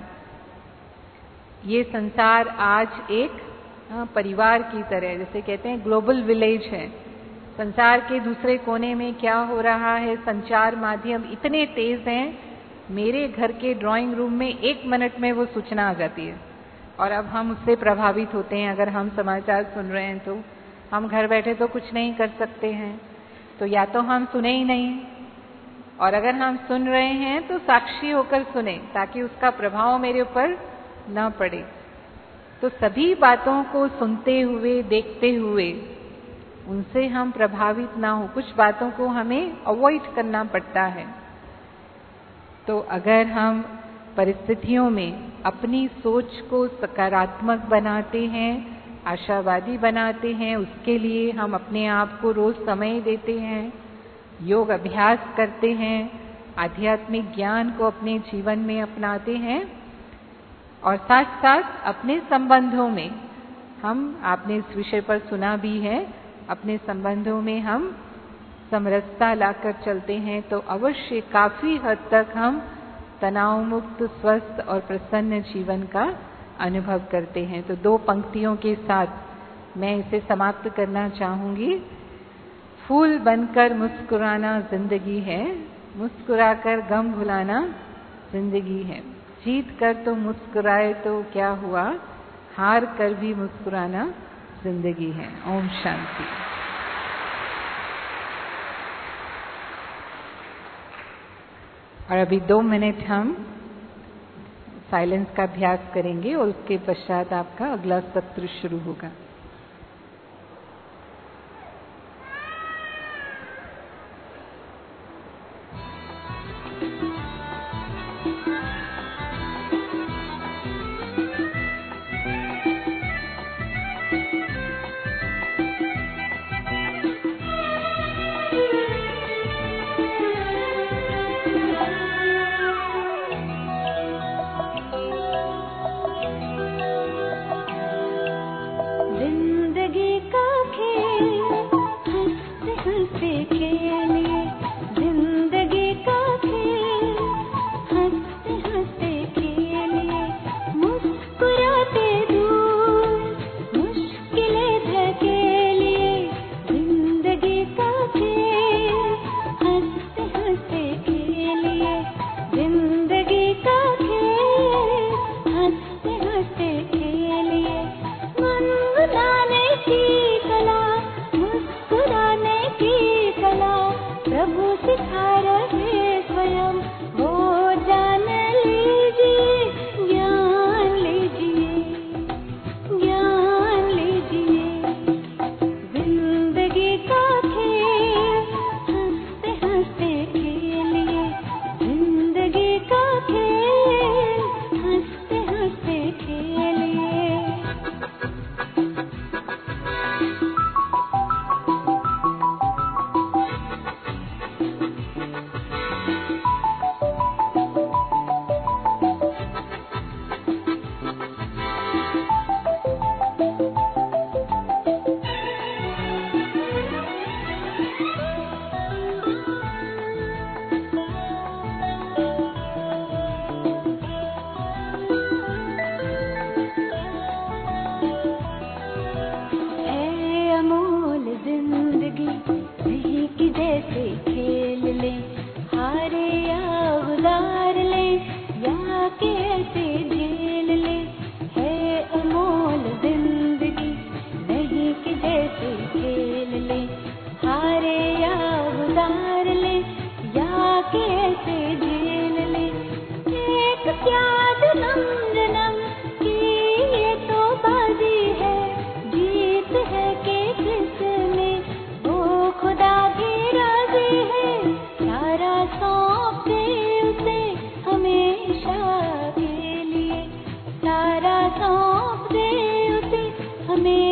ये संसार आज एक परिवार की तरह, जैसे कहते हैं ग्लोबल विलेज है। संसार के दूसरे कोने में क्या हो रहा है, संचार माध्यम इतने तेज हैं, मेरे घर के ड्राइंग रूम में एक मिनट में वो सूचना आ जाती है और अब हम उससे प्रभावित होते हैं। अगर हम समाचार सुन रहे हैं तो हम घर बैठे तो कुछ नहीं कर सकते हैं, तो या तो हम सुने ही नहीं, और अगर हम सुन रहे हैं तो साक्षी होकर सुने ताकि उसका प्रभाव मेरे ऊपर न पड़े। तो सभी बातों को सुनते हुए, देखते हुए उनसे हम प्रभावित ना हो, कुछ बातों को हमें अवॉइड करना पड़ता है। तो अगर हम परिस्थितियों में अपनी सोच को सकारात्मक बनाते हैं, आशावादी बनाते हैं, उसके लिए हम अपने आप को रोज समय देते हैं, योग अभ्यास करते हैं, आध्यात्मिक ज्ञान को अपने जीवन में अपनाते हैं और साथ साथ अपने संबंधों में हम, आपने इस विषय पर सुना भी है, अपने संबंधों में हम समरसता लाकर चलते हैं तो अवश्य काफी हद तक हम तनाव मुक्त, स्वस्थ और प्रसन्न जीवन का अनुभव करते हैं। तो दो पंक्तियों के साथ मैं इसे समाप्त करना चाहूंगी। फूल बनकर मुस्कुराना जिंदगी है, मुस्कुराकर गम भुलाना जिंदगी है। जीत कर तो मुस्कुराए तो क्या हुआ, हार कर भी मुस्कुराना जिंदगी है। ओम शांति। और अभी दो मिनट हम साइलेंस का अभ्यास करेंगे और उसके पश्चात आपका अगला सत्र शुरू होगा। हमें